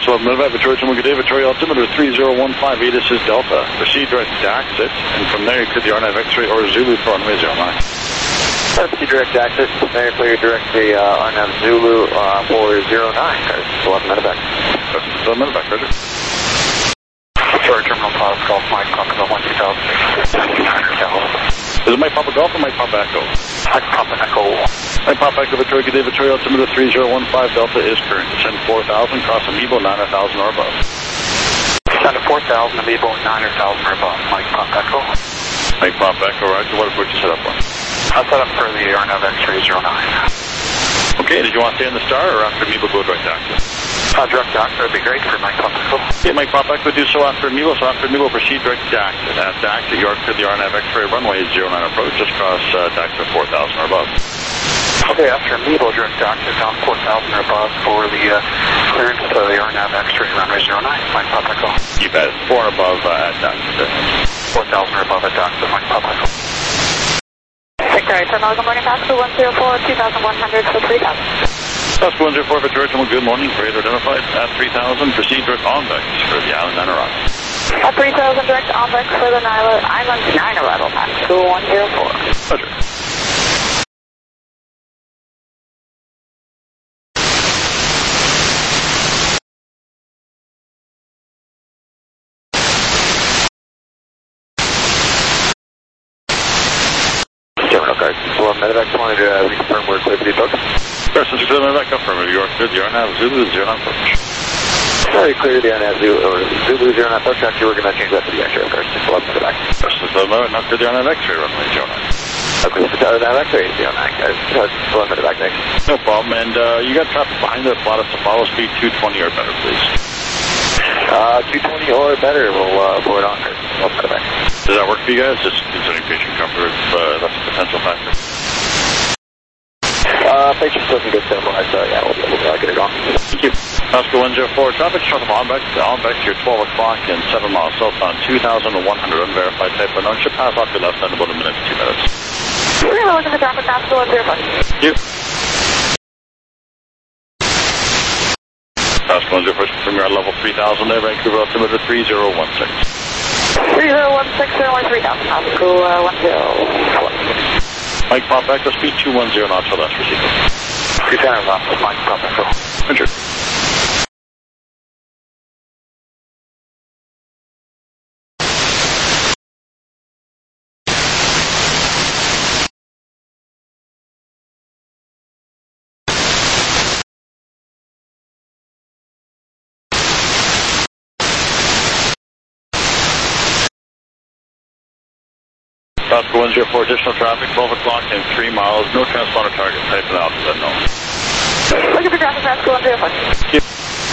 611 Medevac, Victoria, good day, Victoria, altimeter 3015, this is Delta. Proceed direct to exit, and from there you could the RNAV X-ray or Zulu for runway 09. Proceed direct to exit, from there clear direct to RNAV Zulu for 09, 611 Medevac. 611 Medevac, roger. Victoria Terminal Pause, Golf Mike, Papa 1000. Is it Mike Papa Golf or Mike Papa Echo? Mike Papa Echo. Mike Papa Echo, Victoria, good day, Victoria, altimeter 3015, Delta is current. Descend 4,000, cross Amiibo, 9,000 or above. Descend to 4,000, Amiibo, 9,000 or above. Mike Papa Echo. Mike Papa Echo, roger. What approach you set up for? I'll set up for the RNAV X-ray 09. Okay, did you want to stay in the star or after Amiibo go direct to exit? Direct to exit would be great for Mike Papa Echo. Okay, Mike Papa Echo, do so after Amiibo. So after Amiibo, proceed direct to exit. At exit, you are clear the RNAV X-ray runway 09 approach, just cross exit 4,000 or above. Okay, after Amiibo, direct to exit down 4,000 or above for the clearance to the RNAV X-ray runway 09. Mike Papa Echo. You bet. 4 or above at exit. 4,000 or above at exit, Mike Papa Echo. Victoria Terminal, good morning, Pascal 104, 2,100 for 3,000. Pascal 104, Victoria Terminal, good morning, freight identified at 3,000, proceed direct on-vex for the Island 9 arrival. At 3,000, direct on-vex for the Island 9 arrival, Pascal 104. Pleasure. Terminal card. Well, Medevac wanted to reconfirm we're clear to be booked. First, since you're back up from you are clear the RNAV Zulu 09 approach. Sorry, clear the RNAV Zulu 09 approach. Actually, we're going to change that to the X-ray, of course. 611 Medevac. First, since not clear the RNAV X-ray runway 09. Okay, so the RNAV X-ray is 09, guys. 611 Medevac next. No problem, and you got traffic behind us, allowed us to follow speed 220 or better, please. 220 or better, we'll forward on, guys. 611 Medevac. Does that work for you guys? Just considering patient comfort, that's a potential factor. Patient still can get stabilized, so yeah, we'll get it on. Thank you. Pascal 104, traffic south of Onbeck to your 12 o'clock and 7 miles southbound, 2,100 unverified type unknown. Should pass off your left side in about a minute to 2 minutes. We're going to look at the traffic, Pascal 104. Thank you. Pascal 104, from your level 3,000 there, Vancouver altimeter 3016. 3016, runway 3,000, Pascal 104. Mike Papa Echo, speed 210 knots or less for sequence. 210 knots, Mike Papa Echo. Roger. Pascal 104, additional traffic, 12 o'clock and 3 miles, no transponder target type and alpha unknown. Look at the traffic, Pascal 104. Thank you.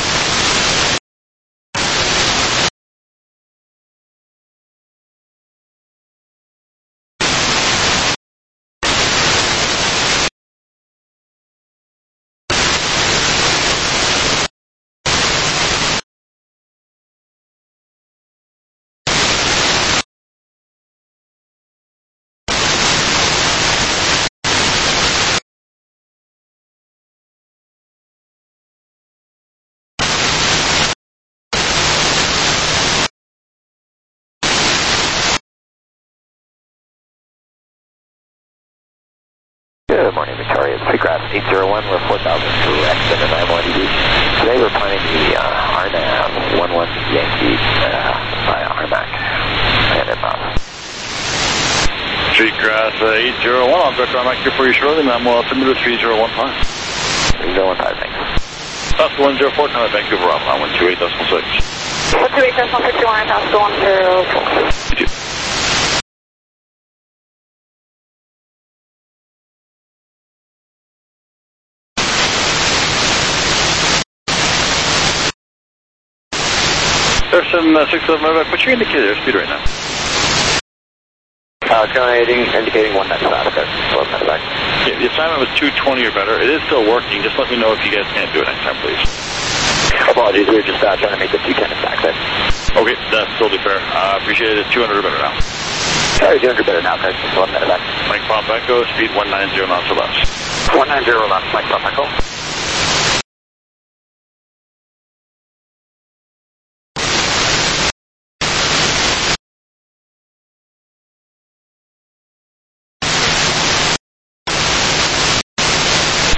Good morning, Victoria. It's Seacraft 801. We're 4,000 to exit and I'm 1 Today we're planning the RNAV 11 Yankee via RMAC and inbound. Seacraft 801, I'll direct RMAC here for you shortly, and I'm altimeter 3015. 3015, thanks. Pascal 104, time at Vancouver, Rockland 128.6. 128.61, Pascal 104. Thank you. Person 611 Medevac, what's your indicator speed right now? Indicating 1 knot fast, guys. 12 Medevac. Yeah, the assignment was 220 or better. It is still working. Just let me know if you guys can't do it next time, please. Apologies, we were just trying to make the 210 exact there. Okay, that's totally fair. Appreciate it. 200 or better now. Sorry, 200 better now, guys. 12 Medevac. Mike Papa Echo, speed 190 knots or less. 190 knots, Mike Papa Echo.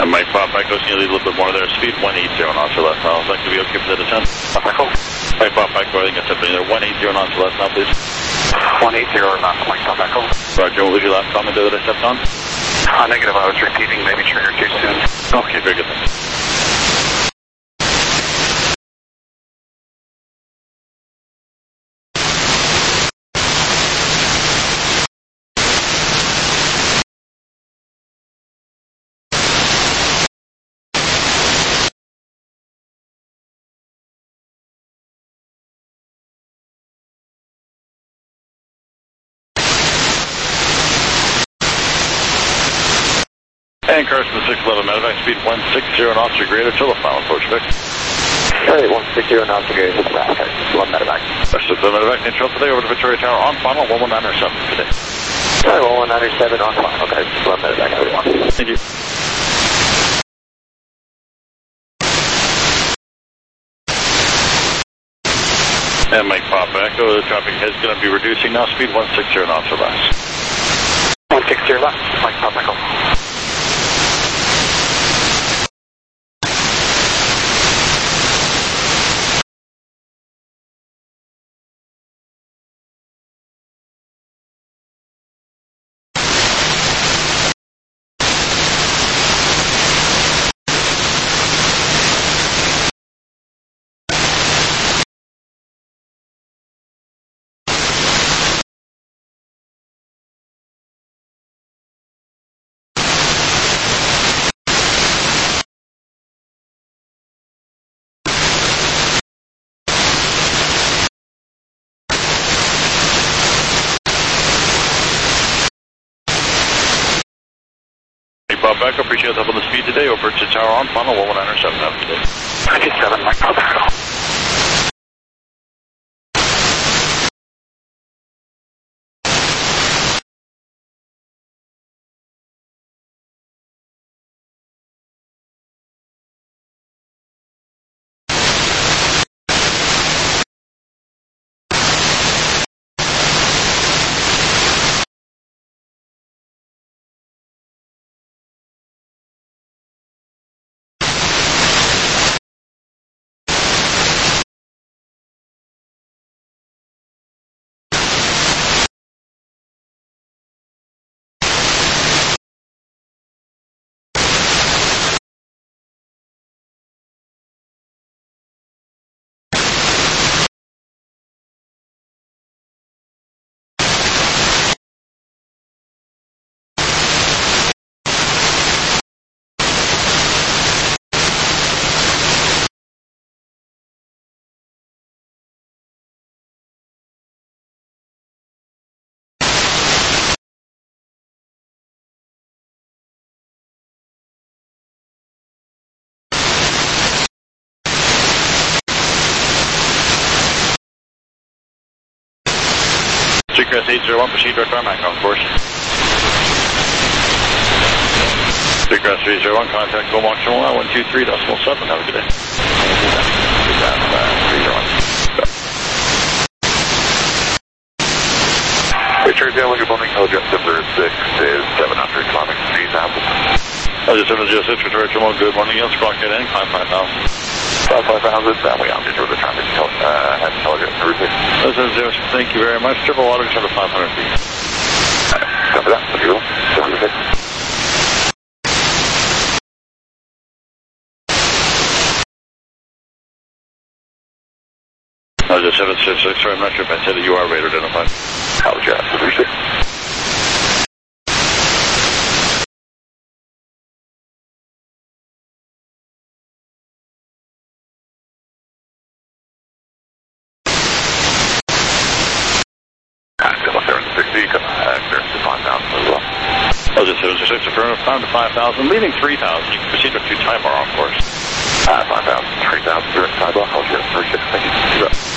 And Mike Pop, Mike goes nearly a little bit more there. Speed 180 knots or less now. Is that going to be okay for the descent? Mike Pop, Mike, I think I said there. 180 knots or less now, please. 180 knots, Mike Pop, Echo. Roger, what was your last comment there that I stepped on? Negative, I was repeating, maybe trigger too soon. Okay, very good. And Carson 611 medevac, speed 160 knots or greater till the final approach, Vic. Alright, 160 knots or greater to the back, 1 medevac. Rest of the medevac, control today over to Victoria Tower on final, 11907 today. Alright, 197 on final, okay, 1 medevac, everyone. Thank you. And Mike Pop Echo, the traffic is going to be reducing now, speed 160 knots or less. 160 left, Mike Pop Echo. Bob Echo, appreciate the help on the speed today. Over to Tower on final, 11907. Have a good day. 97, Mike Pop Echo. Seacrest 801, proceed direct tarmac on course. Seacrest 301, contact Go Mach 123.7. Have a good day. Victoria Taylor, good morning, Jet number 6 is 700 kilometers to 3,000. Just 706, Victoria Tower, good morning, yes, clock it in, climb 5,000. 5,000, and we opted for the traffic at Intelligence number 6. Thank you very much. Triple water, just under 500 feet. Copy that, if you will. 706. Just 766, sorry, I'm not sure if I said that you are radar identified. Apologize, 706. Just 766, affirmative, time to 5,000, leaving 3,000. You can proceed up to time bar, of course. 5,000, 3,000, direct sidewalk, I'll get 36, thank you.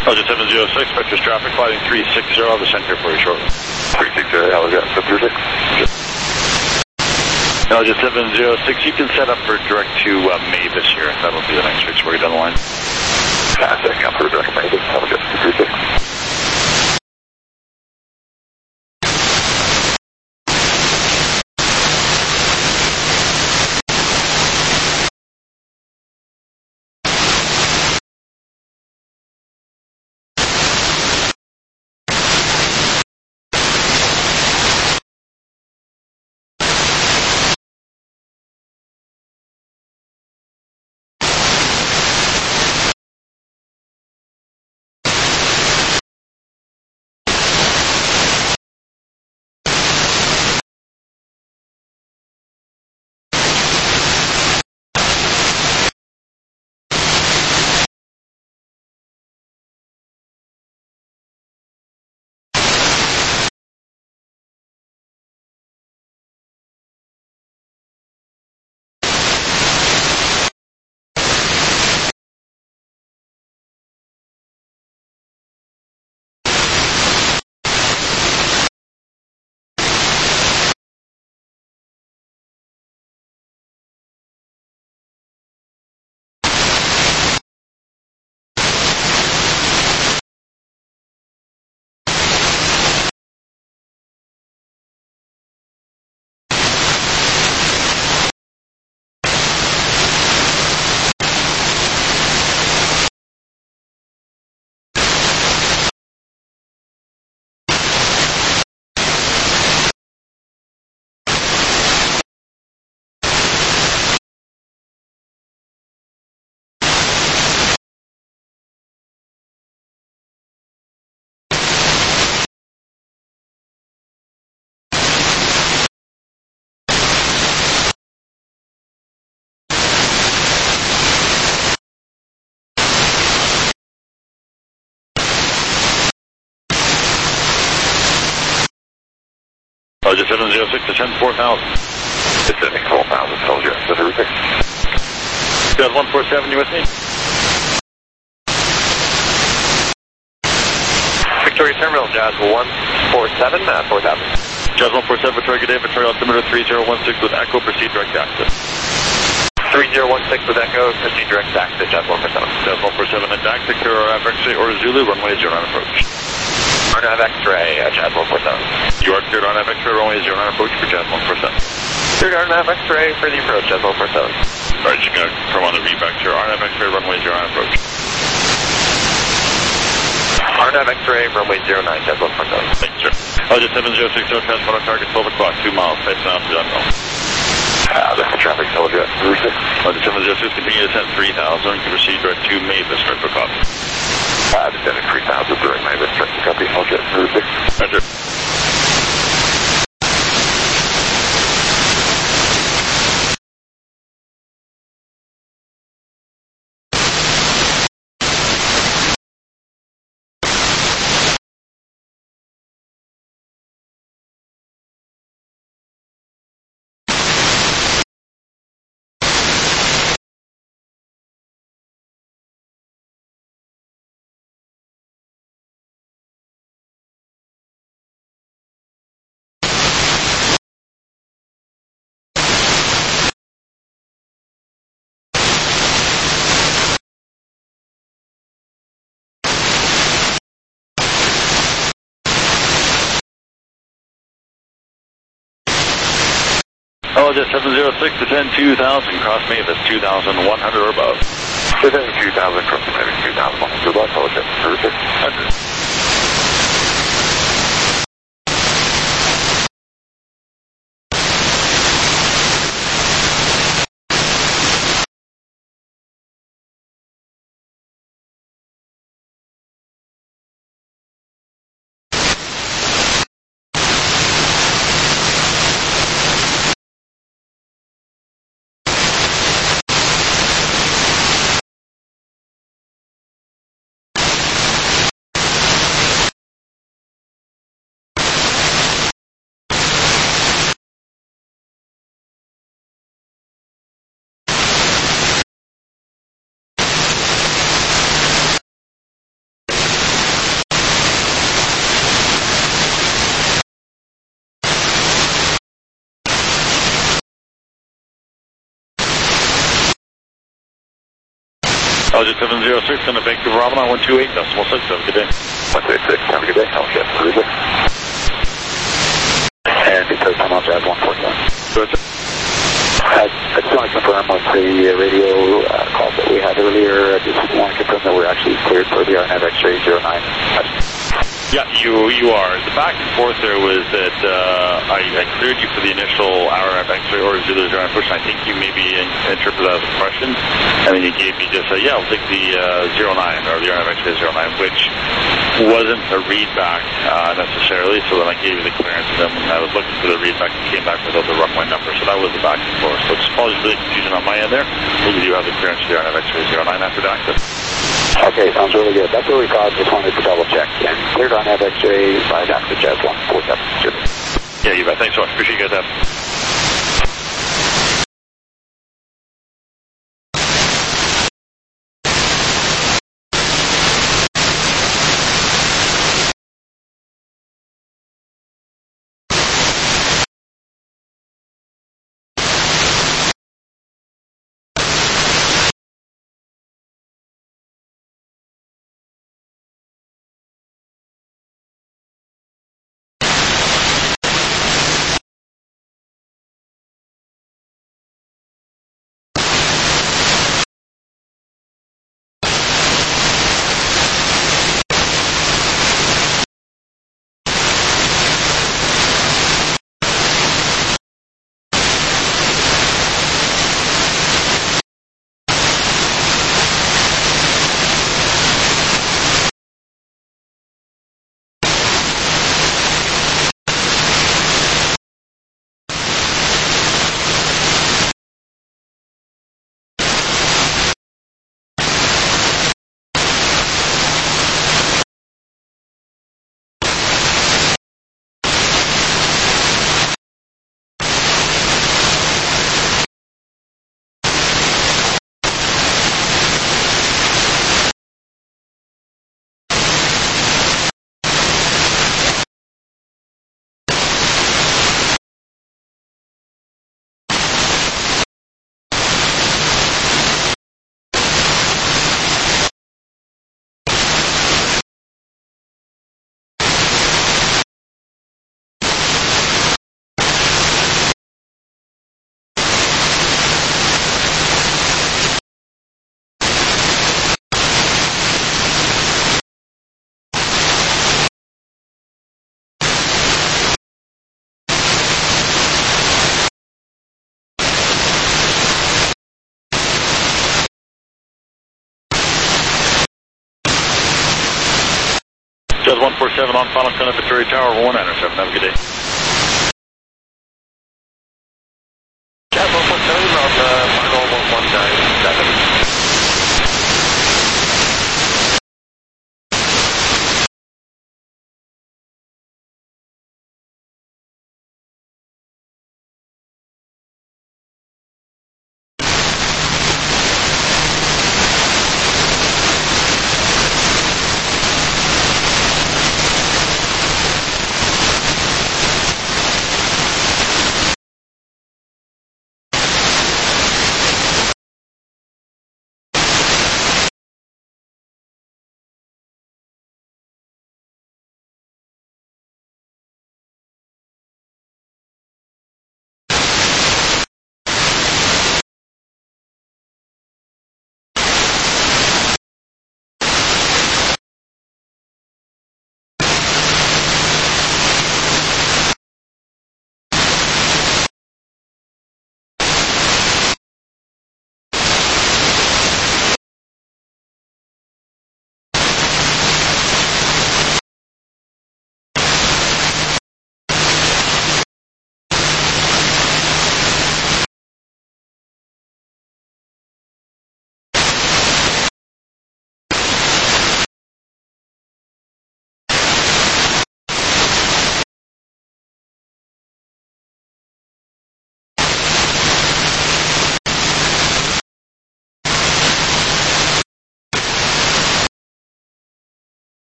Elgin 706, vectors traffic, flighting 360, I'll descend here for you shortly. 360, Elgin 706. Elgin 706, you can set up for direct to Mavis here. That'll be the next switch where you're down the line. Setting up for direct Mavis, Elgin 706. Elgin 706, descend 4,000. Descending 4,000, Elgin 706. Jazz 147, you with me? Victoria Terminal, Jazz 147, 4,000. Jazz 147, Victoria, good day. Victoria altimeter 3016 with Echo, proceed direct access. 3016 with Echo, proceed direct access, Jazz 147. Jazz 147 at DAC, Victor X-ray or Zulu, runway 09 approach. RNAV X-ray, Jazz 147. You are cleared RNAV X-ray, runway 09 approach for Jazz 147. Cleared RNAV X-ray for the approach, Jazz 147. Alright, you can confirm on the reback here. RNAV X-ray, runway 09 approach. RNAV X-ray, runway 09, Jazz 147. Thank you, sir. Elgin 706, transfer on target 12 o'clock, 2 miles, face now to unknown. That's the traffic, Elgin 706. Elgin 706, continue to descend 3,000, you can proceed direct to Mavis, direct for copy. Descending 3,000 during Mavis, direct to copy, Elgin 706. Roger. Elgin 706, descend 2,000, cross Mavis 2,100 or above. Descending 2,000, cross Mavis 2,100 or above, Elgin 706. Roger. Altitude 706 in the Vancouver Avalon 128.6. Have a good day. 126, have a good day. Okay, cruiser. And it says I'm on Jazz 147. Good. I just want to confirm with the radio call that we had earlier. I just want to confirm that we're actually cleared for the RNAV X-ray 09. Yeah, you are. The back and forth there was that I cleared you for the initial RNAV X-ray or 009 push. I think you maybe interpreted that as a question, and then you gave me just yeah, I'll take the 09 or the RNAV X-ray 09, which wasn't a readback necessarily. So then I gave you the clearance, and then when I was looking for the readback, it came back without the runway number. So that was the back and forth. So it's probably really confusion on my end there. But you do have the clearance for the RNAV X-ray 09 after the access. Okay, sounds really good. That's what we thought. Just wanted to double check. And cleared on X-ray by Dr. Jazz 147. Yeah, you bet. Thanks so much. Appreciate you guys having. Jazz 147 on final count at Victoria Tower 197. Have a good day. Jazz 147 on final 197.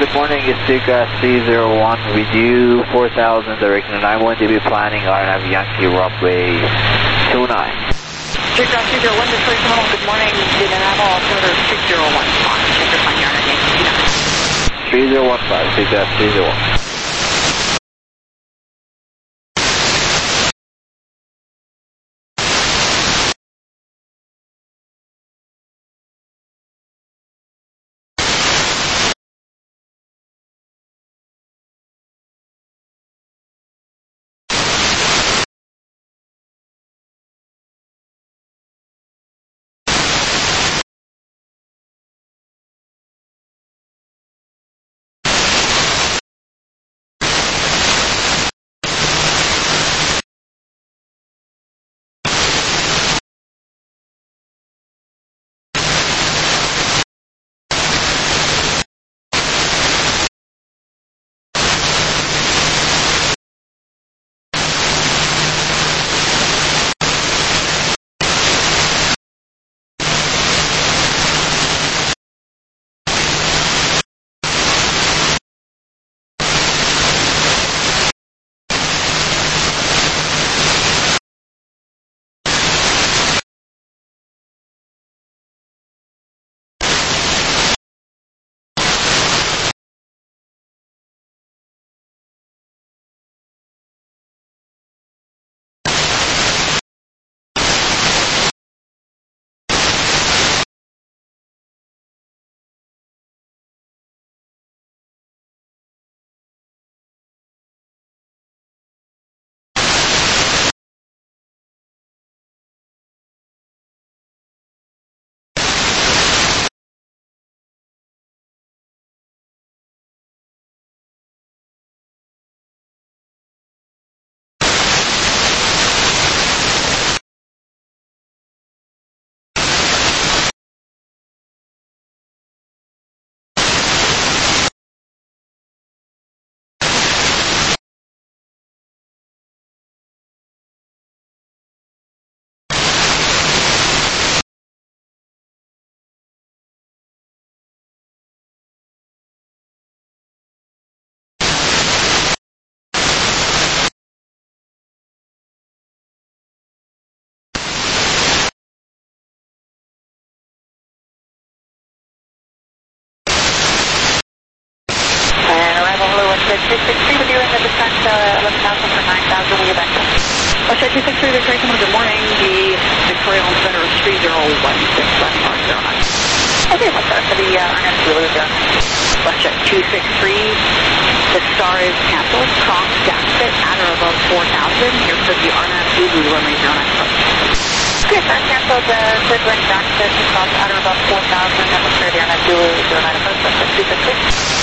good morning. It's Seagrass 301 with you, 4000 direction 91 dB planning RNAV Yankee runway 29. Seagrass 301, Detroit Terminal, good morning. Indianapolis altimeter 601. Check your flight RNAV Yankee 29. 3015, Seagrass 301. with you in the descent, 11,000 for 9,000, will you back up? Osha 263, Detroit Terminal, good morning. The Victoria Home Center is 3016, left mark 09. Okay, what's that for the RNS Zulu there? Osha 263, the star is canceled, cross gasket at or above 4,000. Here for the RNS Zulu, runway 09. Okay, sir, canceled the Sidwin gasket, cross at or above 4,000, atmosphere, the RNS Zulu 09 approach, Osha 263.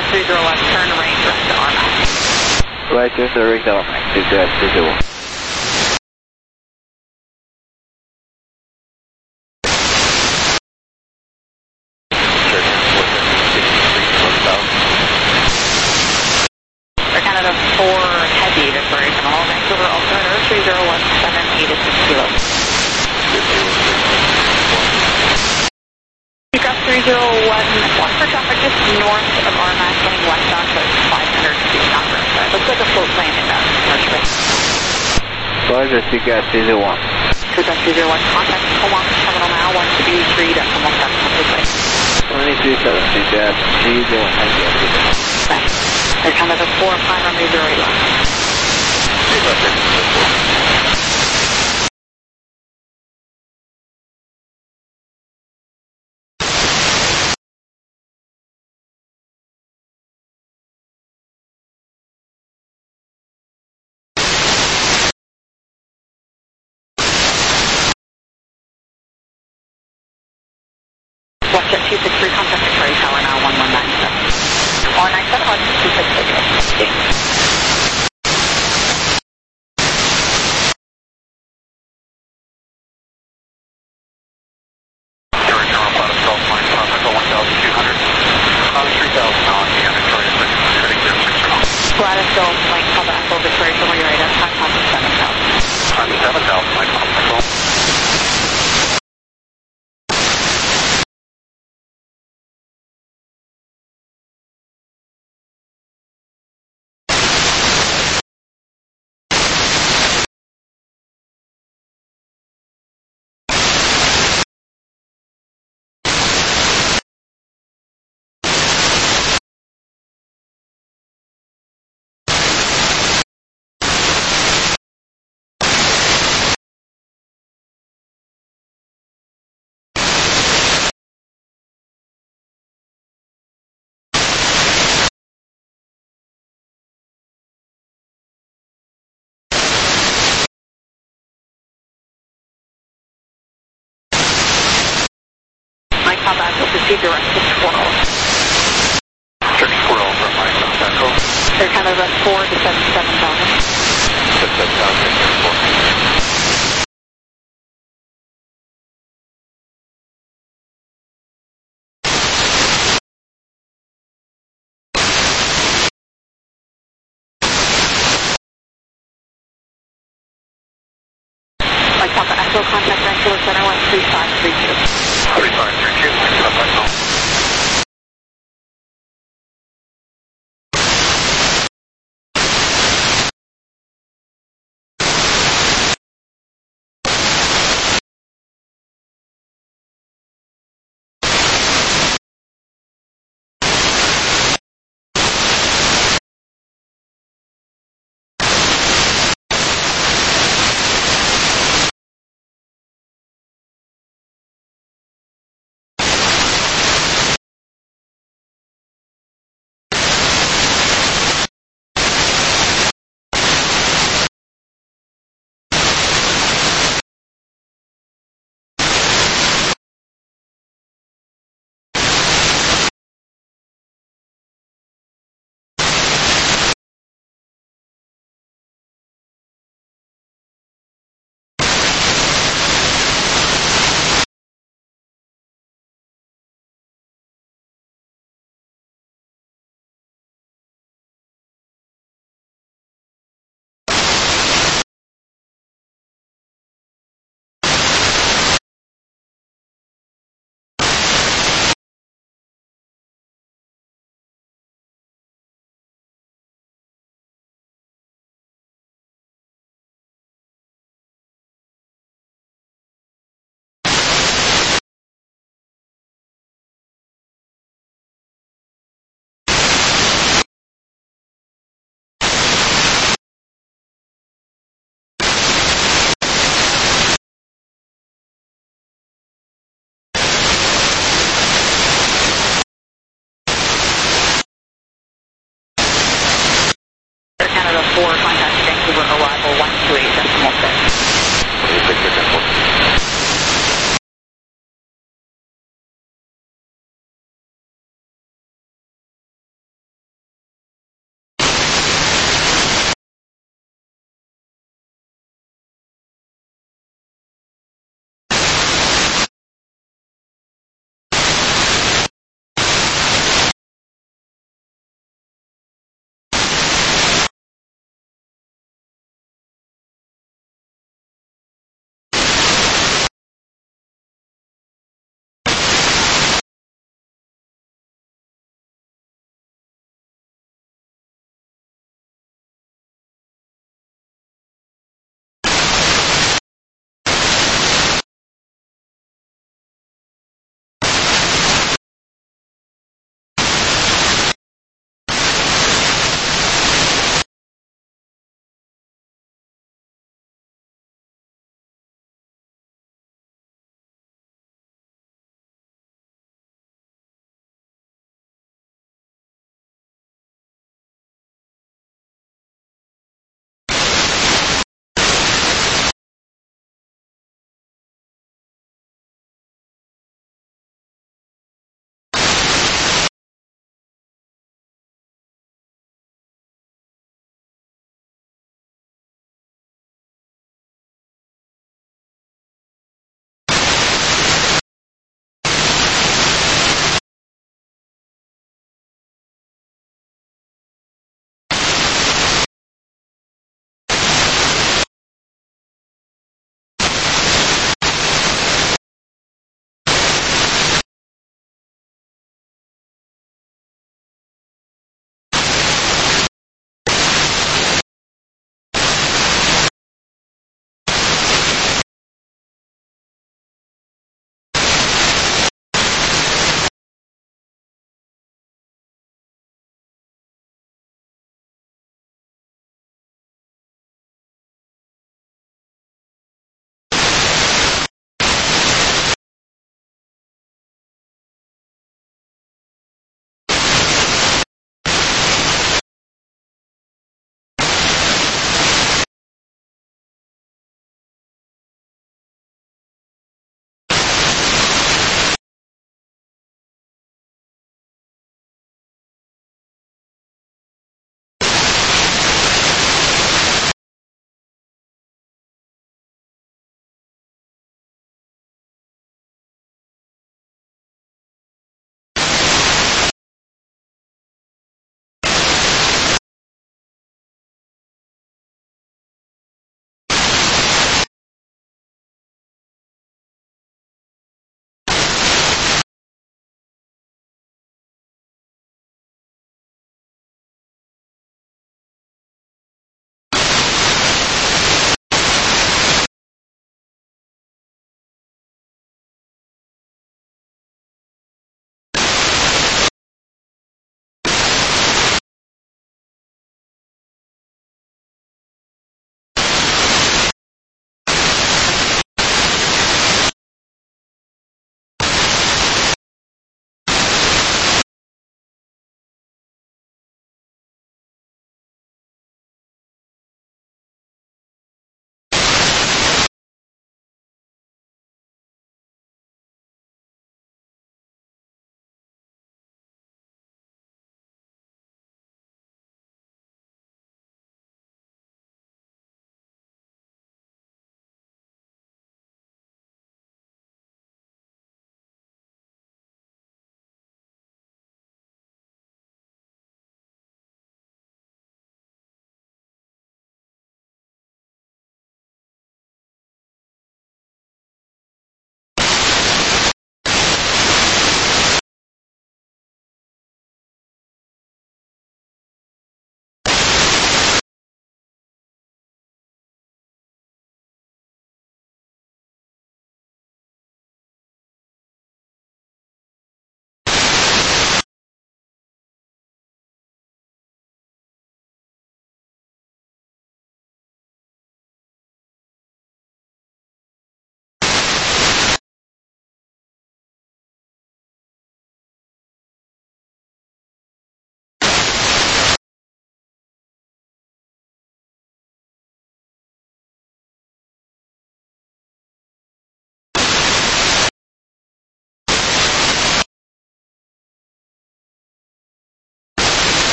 Quebec 30 left, turn range right to RMAX. Right, there's the rig down, 2-0. Air Canada 4 heavy, Victoria Terminal, Vancouver, altimeter 3017, 86 kilos. Aircraft 301, watch for traffic just north of RMAX, heading westbound, so 500 feet knocker. Looks like a float plane in that airspace. Roger, Seagrass 301. Seagrass 301, contact Comox Terminal now, 123 to Comox Terminal. 23-7, Seagrass 301, thank you. Thanks. Air Canada 4, climb runway 08 left. Watchjet 263, contact Victoria Tower now, 1197. 197, 263. Gladysville, Mike, Papa Echo, Victoria, Silver, you're right, time contact 7000. 7000, Mike, Papa Echo. Mike, Papa Echo, proceed direct to Squirrel. Check Squirrel from Mike, Papa Echo. Air Canada 4 to 77,000. 77,000, Mike, Papa Echo, contact Vancouver Center 13532. 3532, Mike, Papa Echo.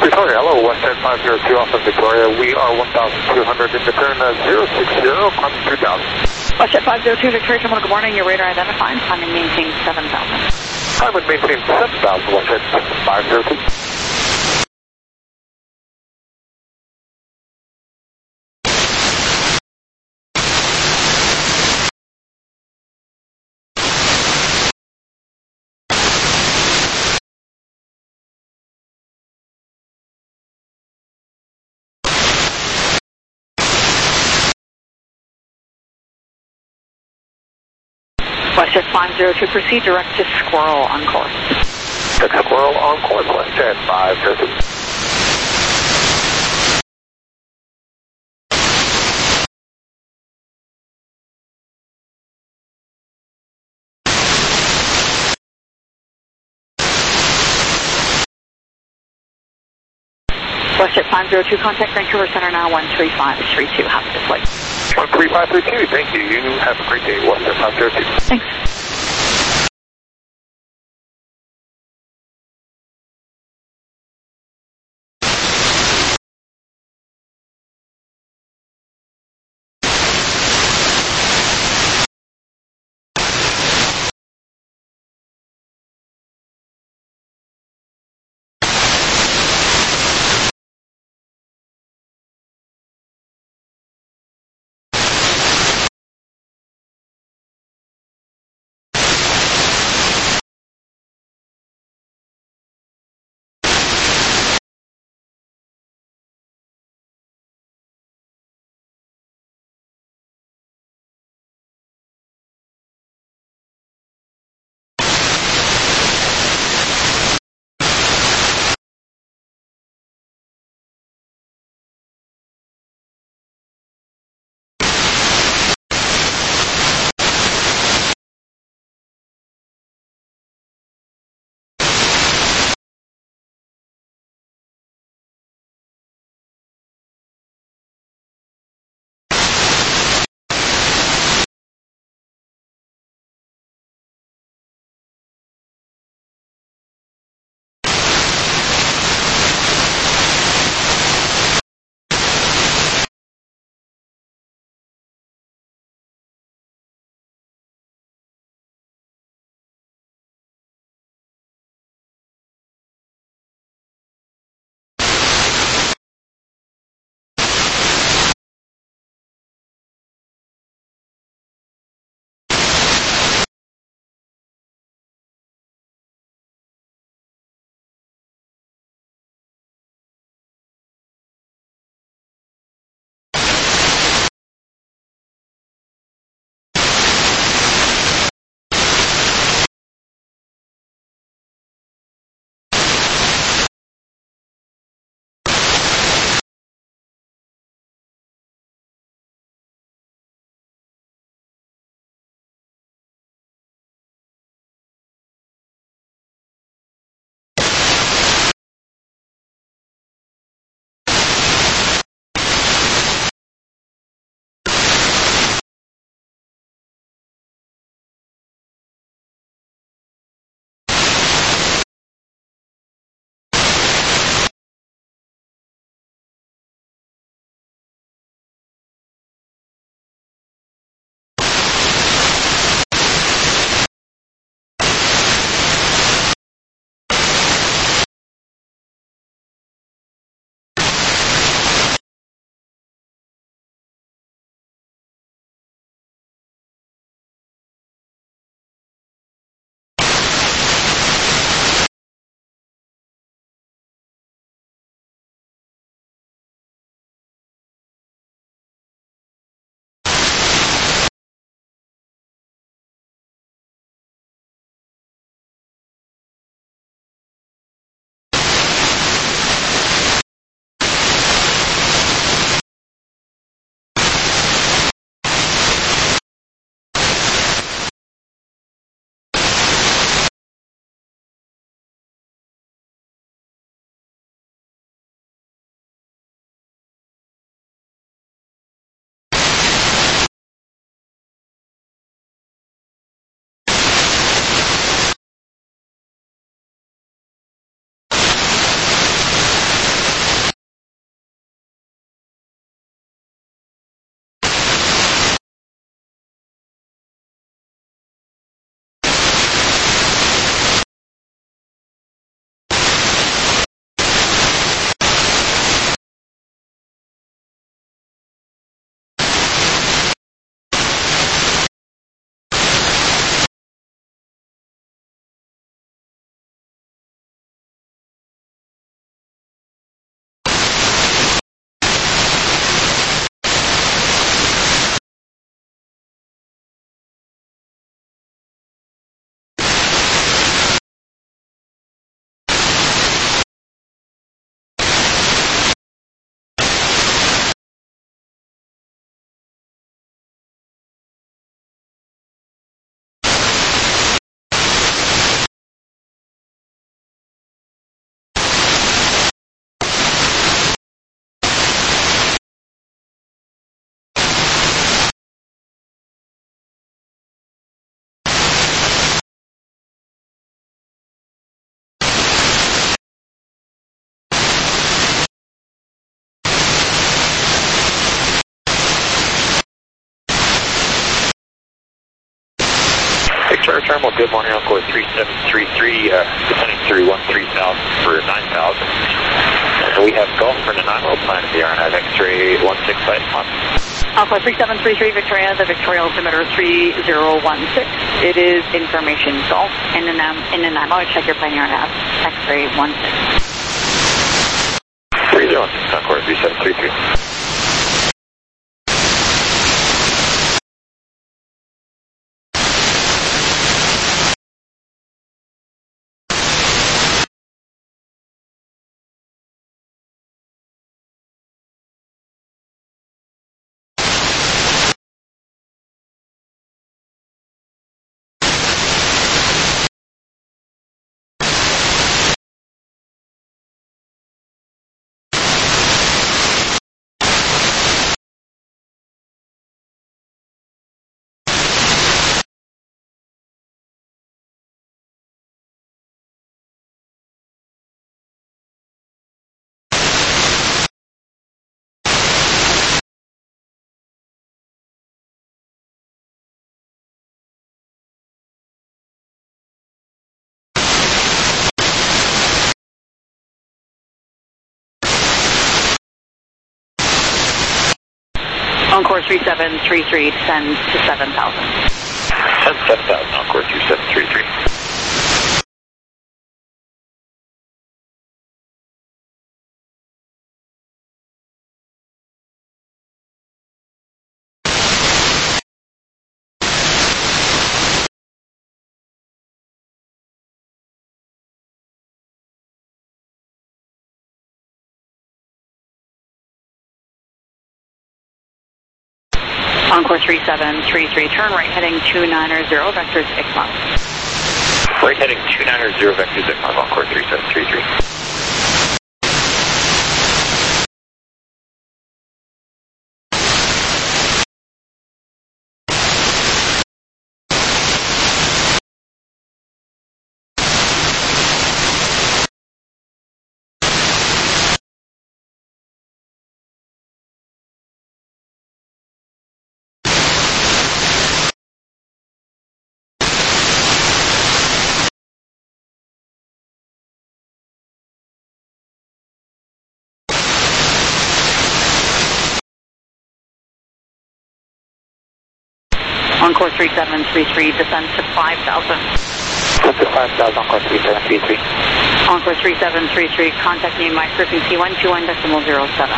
Victoria, hello, Western 502 off of Victoria. We are 1,200 in the turn 060, climbing 3,000. Westjet 502, Victoria Terminal, good morning. Your radar identified. Climbing maintain 7,000. I would maintain 7,000, Westjet 502. Westjet 502, proceed direct to Squirrel on course. Squirrel on course, Westjet 502. Westjet 502, contact Vancouver Center now 13532. Have a good flight. 13532, thank you. You have a great day, Westjet 502. Thanks. Good morning, Encore 3733, descending through 13,000 for 9,000. And we have Golf for Nanaimo, plan to be RNAV X-ray 165. Encore 3733 Victoria, the Victoria altimeter 3016. It is information Golf in Nanaimo. Check your plane RNAV X-ray 16. 3016, Encore 3733. Encore 3733 descends to 7,000. Descend 7,000, Encore 3733. Encore 3733, turn right heading 290, vectors ICMO. Right heading 290, vectors ICMO, Encore 3733. Encore 3733, descend to 5,000. Descend to 5,000, Encore 3733. Encore 3733, contact me my frequency 121.07.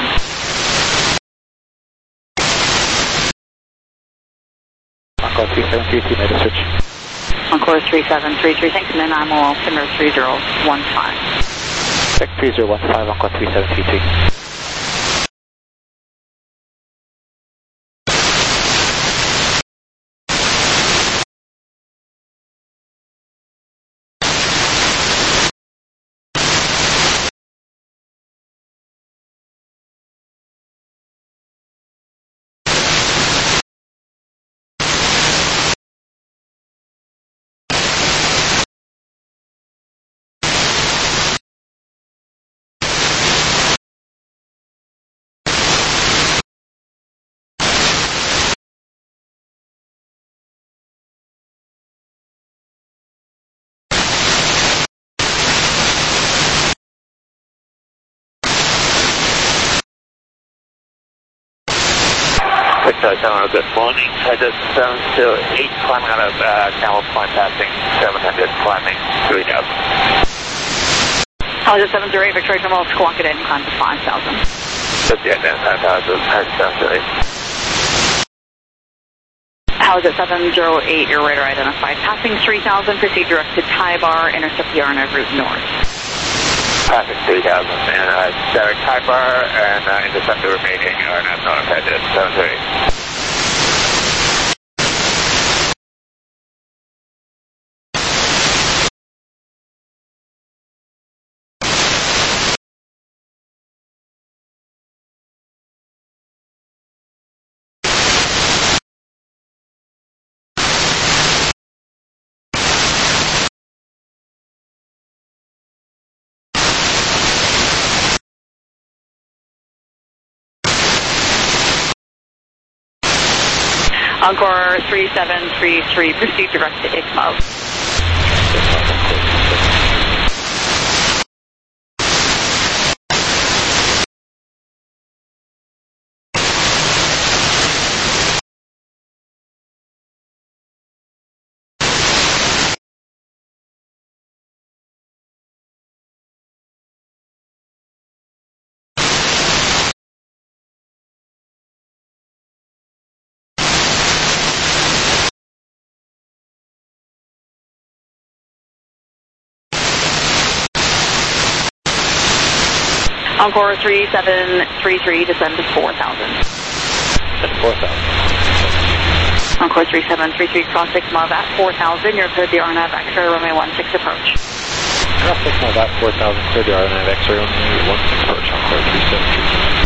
Encore 3733, made a switch. Encore 3733, thanks, and then I'm all altimeter 3015. Check 3015, Encore 3733. Good morning. Just 728, climbing out of Camel Point, passing 700, climbing 3,000. How's it 708, Victoria Terminal, Squawk it in, climb to 5,000. Just yeah, 708. How's it 708, your radar identified, passing 3,000, proceed direct to Thai Bar, intercept the RNAV route north. Passing 3,000, and direct Thai Bar, and intercept the remaining RNAV north at 708. Encore 3733, proceed direct to ICMO. Encore 3733, descend to 4,000. Descend to 4,000. Encore 3733, cross 6 mile at 4,000. You're cleared the RNAV X-ray runway 16 approach. Cross 6 mile at 4,000, clear the RNAV X-ray runway 16 approach. Encore 3733.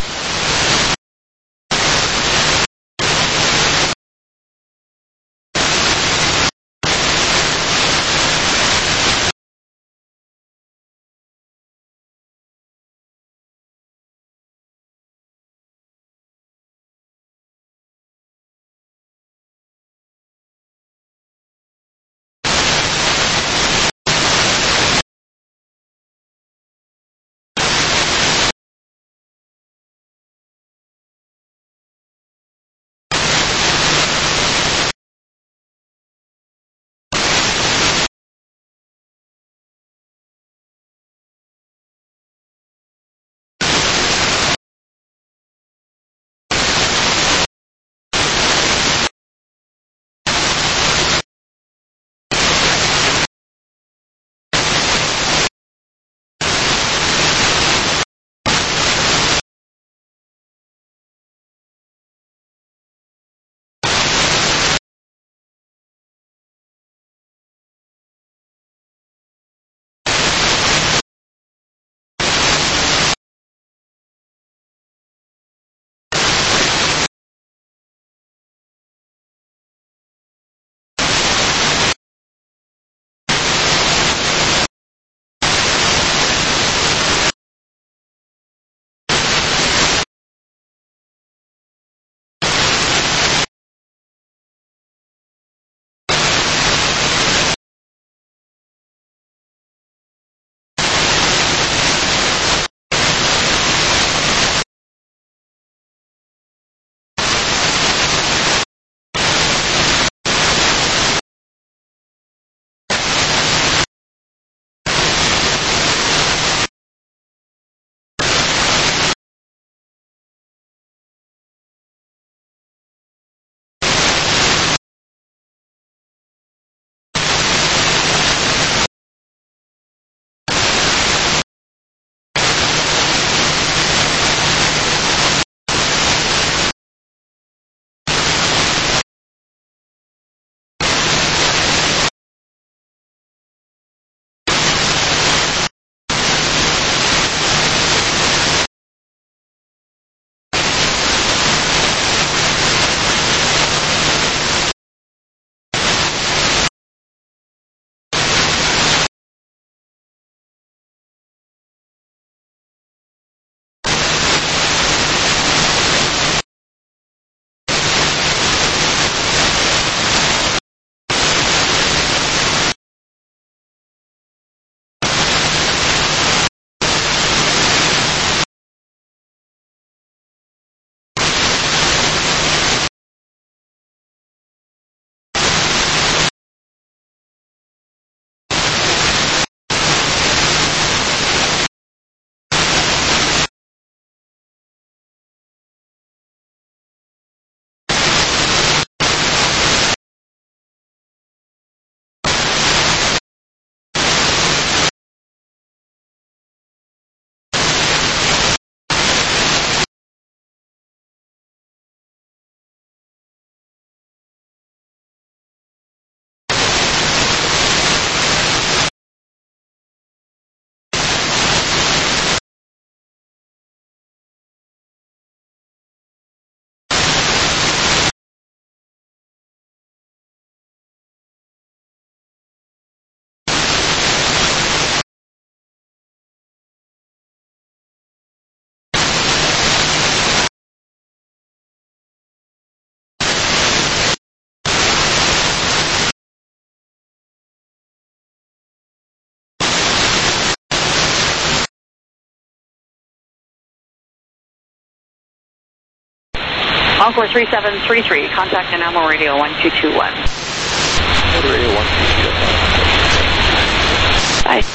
Encore 3733, contact Enamo Radio 1221. Radio 1221. Bye.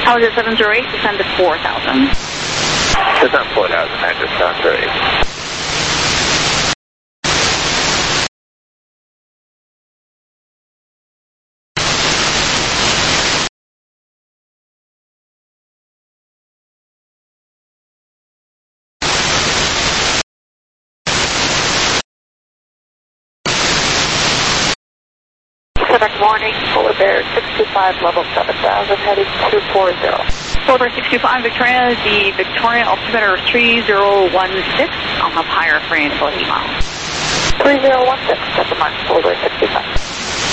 Howard 708, descend to 4,000. Descend 4,000, and descend 708. Pacific morning, Polar Bear 625, level 7,000, heading 240. Polar Bear 625, Victoria, the Victoria altimeter 3016. I'll have higher for until 8 miles. 3016, set the mark, Polar Bear 625.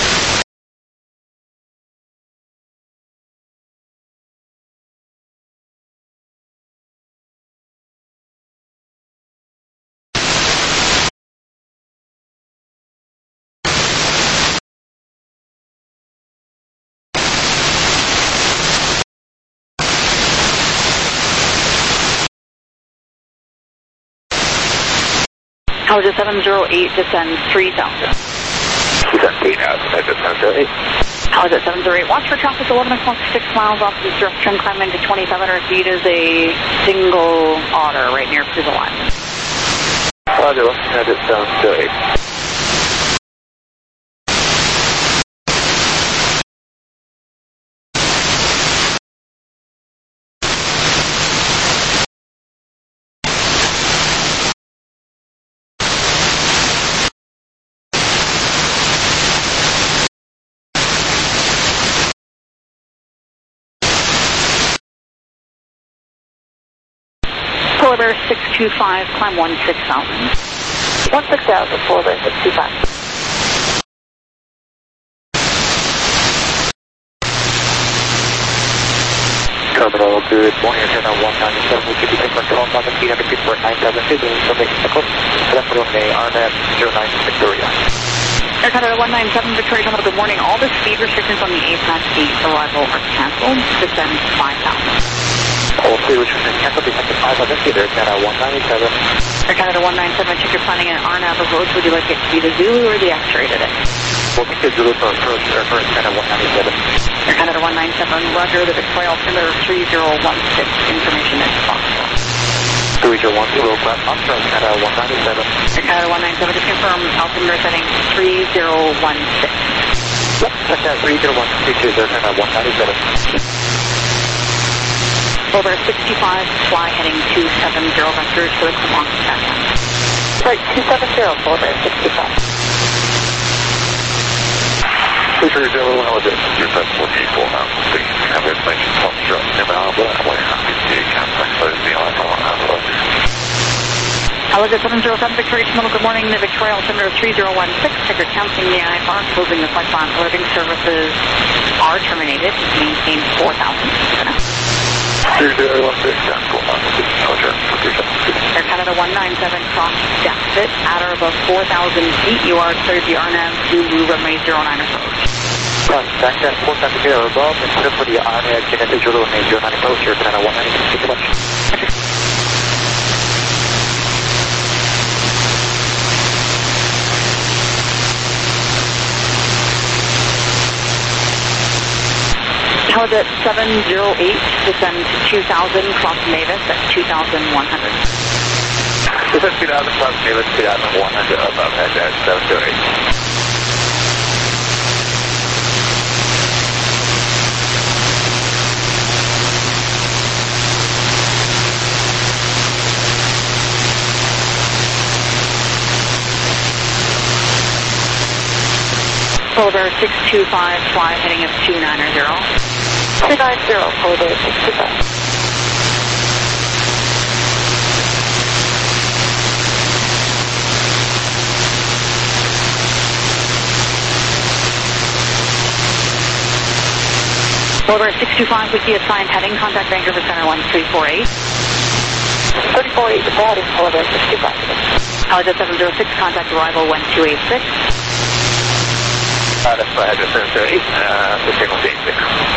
Howard 708, descend 3,000. Descend 3,000, and descend 8. Howard 708, watch for traffic 11 o'clock, 6 miles off the surf trim, climbing to 2700 feet is a single otter right near Puzo Island. Roger, and descend 8. Polar Bear 625, climb 16,000. 16,000, Polar Bear 625. Terminal, good morning, Antenna 197, we keep you control, 1,000 feet, having people for 9,000 feet, and so making the close. That's for the RNAV 09 Victoria. Air Canada 197, Victoria, Terminal, good morning. All the speed restrictions on the APAC 8 arrival are canceled. Descend 5,000. All speed restrictions canceled, descend to 5,000 feet, Air Canada 197. Air Canada 197, check your planning at RNAV approach. Would you like it to be the Zulu or the X-ray today? We'll take the Zulu for approach, Air Canada 197. Air Canada 197, roger, the Victoria altimeter 3016, information is possible. 3010, grab up from Canada 197. Air Canada 197, just confirm altimeter setting 3016. Yep, check that 3016, Air Canada 197. Over 65, fly heading 270, vectors for the Clermont Skyline. Right, 270, Polar Bear 65. 230, well, this is your best 44 now. So you can have information from your Nimaba, and we're happy to cancel those the iPhone. Alaga 707, Victoria Terminal, good morning. The Victoria altimeter 3016, check your counting the IFR, closing the flight plan. Alerting services are terminated. Maintain 4,000. 3016, cancel. Air Canada 197, cross deficit at or above 4,000 feet. You are cleared the RNAV Zulu runway 09 approach. Contact at 4,000 feet or above, and clear for the RNAV Genetic Zulu runway 09 approach. Air Canada 197, thank you much. Howard 708, descend to 2,000, cross Mavis at 2,100. Descend 2,000, cross Mavis, 2,100, above head at 708. Polar Bear 625, fly heading of 290. 290, Polar Bear 625. Polar Bear 625 with the assigned heading, contact Vancouver Center 1348. 348, departing Polar Bear 625. Alaga 706, contact arrival 1286. That's my address, 708, the signal 86.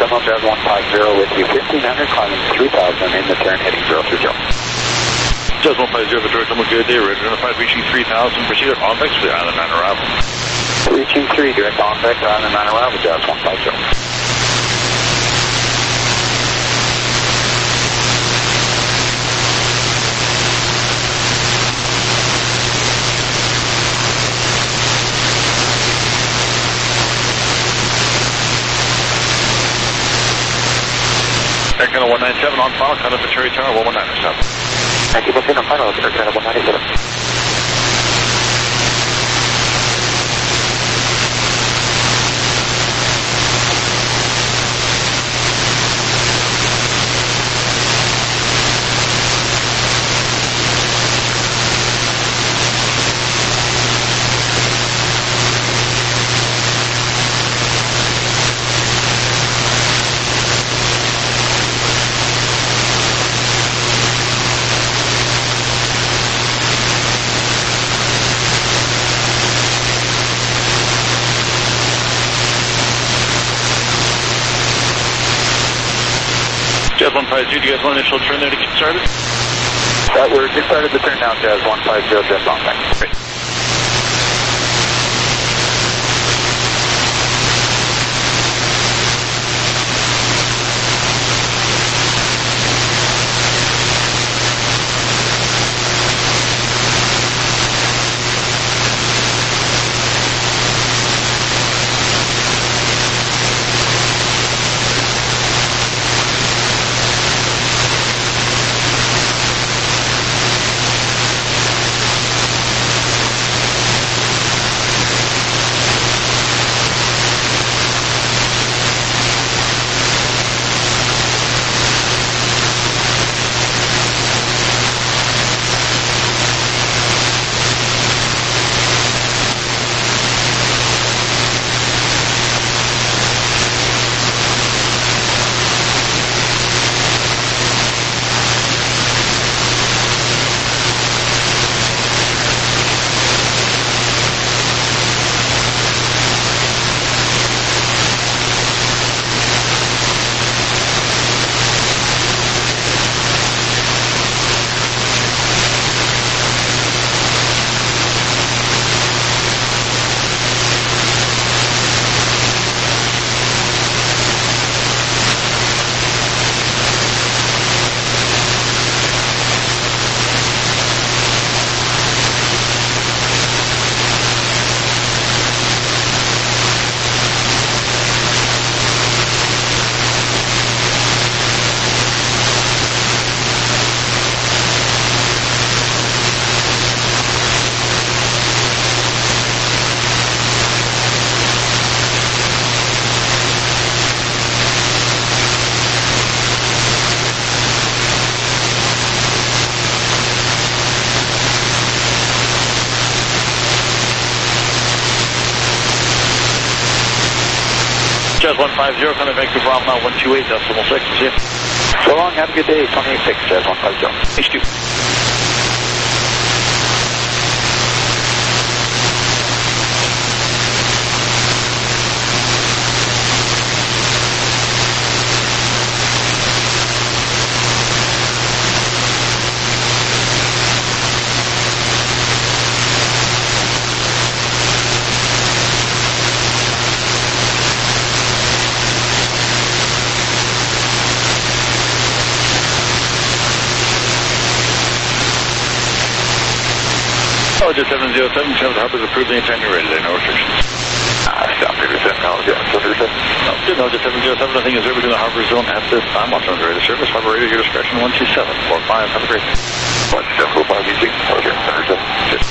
Terminal Jazz 150 with you, 1500, climbing 3000 in the turn, heading 030. Jazz 150, Victoria, Terminal, good day, ready to identify, reaching 3000, proceed at on deck for the Island 9 arrival. Reaching 3, direct on deck, Island 9 arrival, Jazz 150. Air Canada 197 on final, cut up the Cherry Tower 1197. Thank you, booking on final, Air Canada 197. Jazz 150, do you guys want initial turn there to get started? We're just started the turn now, Jazz 150, just on deck. Great. Jazz 150, kind of Vancouver, mile 128, decimal 6, see you. So long, have a good day, 26, Jazz 150. H2. Jazz 707, Travis Harbor's approved anytime you're ready there, no restrictions. Sound pretty good, now, yeah, so there's a... No, good, no, Jazz 707, nothing is over to the harbor zone at this time. I'll turn the radio service, harbor radio, your discretion, 12745, have a great day. 12745, easy, okay, Cheers.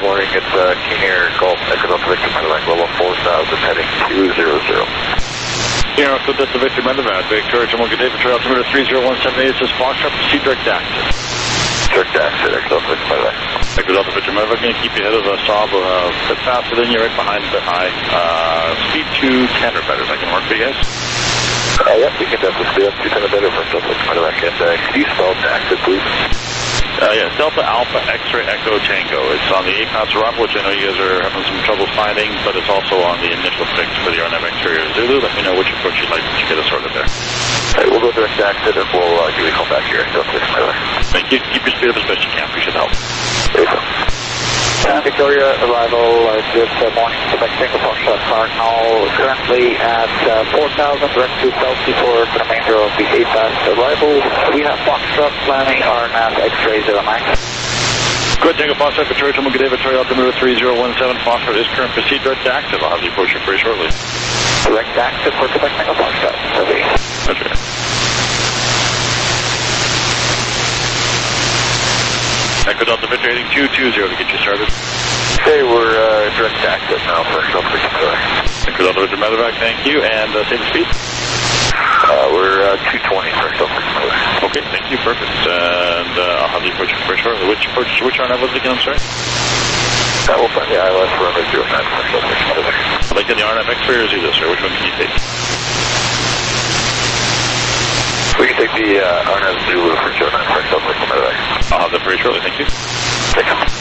morning. It's King Air Golf Echo Delta Victor Medevac level 4000 heading 200. Here, Echo Delta Victor Medevac, Victoria Jumbo, good day, Victoria altimeter 30178, this is Foxtrot, proceed direct access. Direct access, Echo Delta Victor Medevac. Echo Delta Victor Medevac, going to keep you ahead of Saab a bit faster than you, right behind the high. Speed 210 or better, if I can work for you guys. Yep, we can definitely speed up 210 or better for Delta Victor Medevac. And can you spell access, please? Yeah, Delta Alpha X-Ray Echo Tango. It's on the APAS arrival, which I know you guys are having some trouble finding, but it's also on the initial fix for the RNAV X-Ray Zulu. Let me know which approach you'd like to get us sorted there. Alright, we'll go direct access and we'll give you a call back here. Delta Victor Medevac. Thank you. Keep your speed up as best you can. Appreciate the help. There you go. Victoria, arrival, good morning, Quebec Tango Foxtrot Cardinal, currently at 4,000, direct to Chelsea for the remainder of the APAS arrival. We have Foxtrot planning RNAV X-ray 09. Good, Tango Foxtrot, Victoria Jumbo, good day, Victoria altimeter 3017, Foxtrot is current, proceed direct active. I'll have you approach you very shortly. Direct active for Quebec Tango Foxtrot. Okay. Echo Delta Victor heading 220 to get you started. Okay, we're direct active now for Delta Victor Medevac. Echo Delta Victor Medevac, thank you, and say the speed. We're 220 for Delta Victor Medevac. Okay, thank you, perfect. And I'll have you approach very shortly. Which RNAV was it again, I'm sorry? We'll find the ILS runway 09 for Delta Victor Medevac. I'd like to the RNAV X-Ray or Zulu, sir. Which one can you take? We can take the RNAV Zulu for 09 for Delta Victor Medevac. I'll have that very shortly, thank you. Thank you.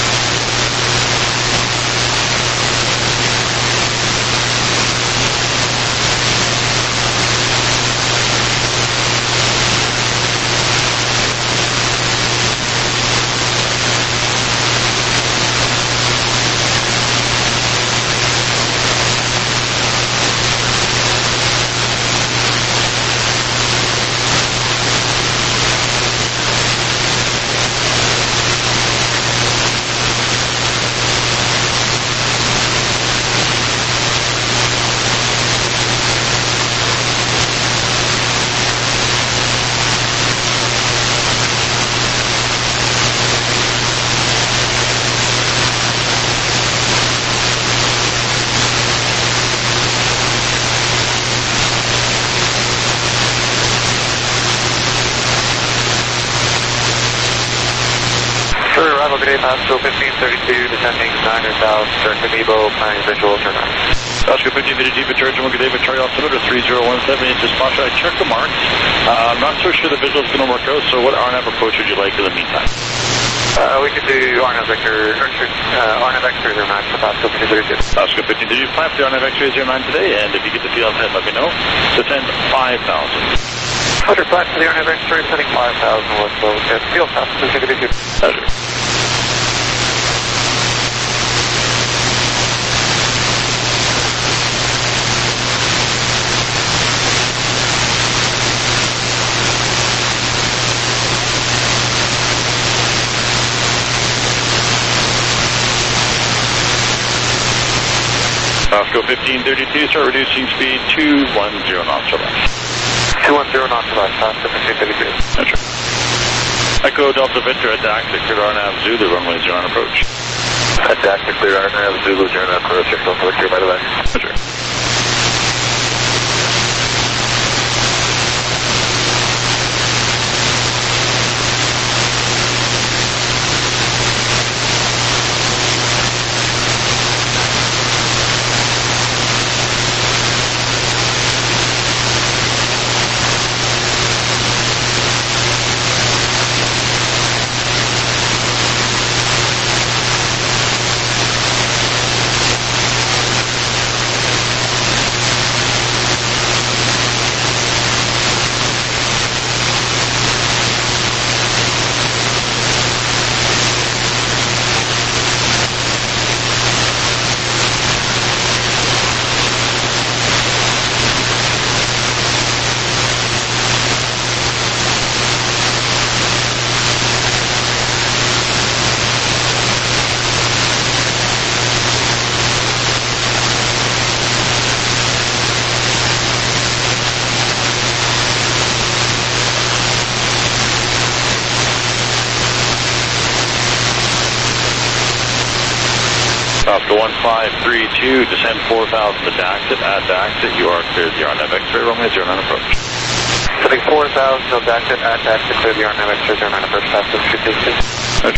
Good day, Pasco 1532, descending 900,000, turn to Nebo, planning visual turn on. Pasco 1532, Victoria Jumbo, good day, Victoria altimeter 3017, it's just Foxtrot. I checked the marks. I'm not so sure the visual's going to work out, so what RNAV approach would you like in the meantime? We could do RNAV Victor, RNAV X-ray 09 for Pasco 1532. Pasco 1532, plan for the RNAV X-ray 09 today, and if you get the field head, let me know. Descend 5,000. Roger, plan for the RNAV X-ray, setting 5,000 with field Pasco 1532. Roger. Pasco 1532, start reducing speed 210 knots to left. 210 knots to left, Pasco 1532. That's right. Echo Delta Victor at Dactic, clear RNAV Zulu, runway 0 on approach. At Dactic, clear RNAV Zulu, 0 on approach, Delta Victor, by the way. That's right. Oscar 1532, descend 4,000 to Daxit. At Daxit, you are cleared the RNAV X-ray, runway 09 approach. Setting 4,000 to Daxit. At Daxit, clear the RNAV X-ray, 09 approach, pass to 232.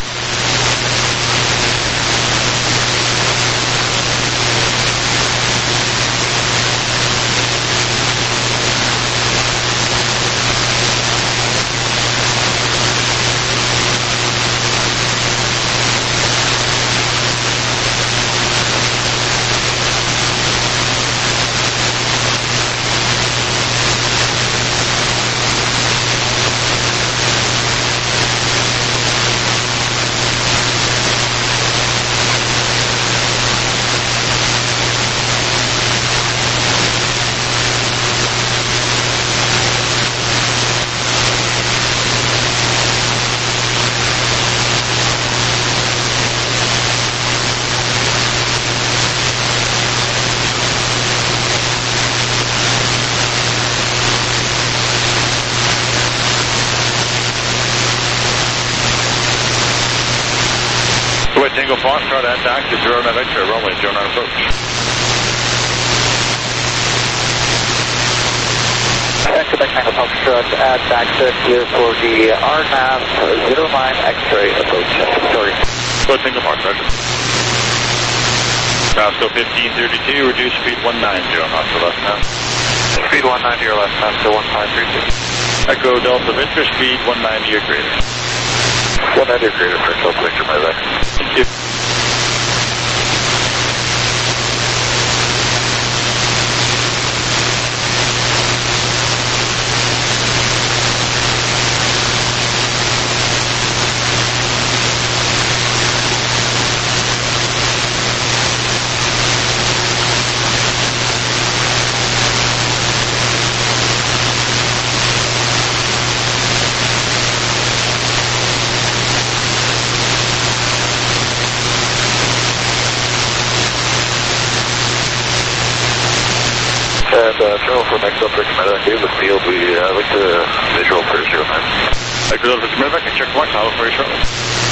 Tango Foxtrot at Daxit, 09 X-ray, runway 09 approach. Quebec Tango Foxtrot at Daxit, clear for the RNAV 09 X-ray approach. Sorry. Quebec Tango Foxtrot. Pasco 1532, reduce speed 190, knots to left now. Speed 190 or less, pass to 1532. Echo Delta Victor, speed 190 or greater. 190 or greater for Delta Victor, my back. Thank you. Terminal for next up, recommend in the field. We like to visual for 09. Echo Delta Victor Medevac, and check marks, I'll for you shortly.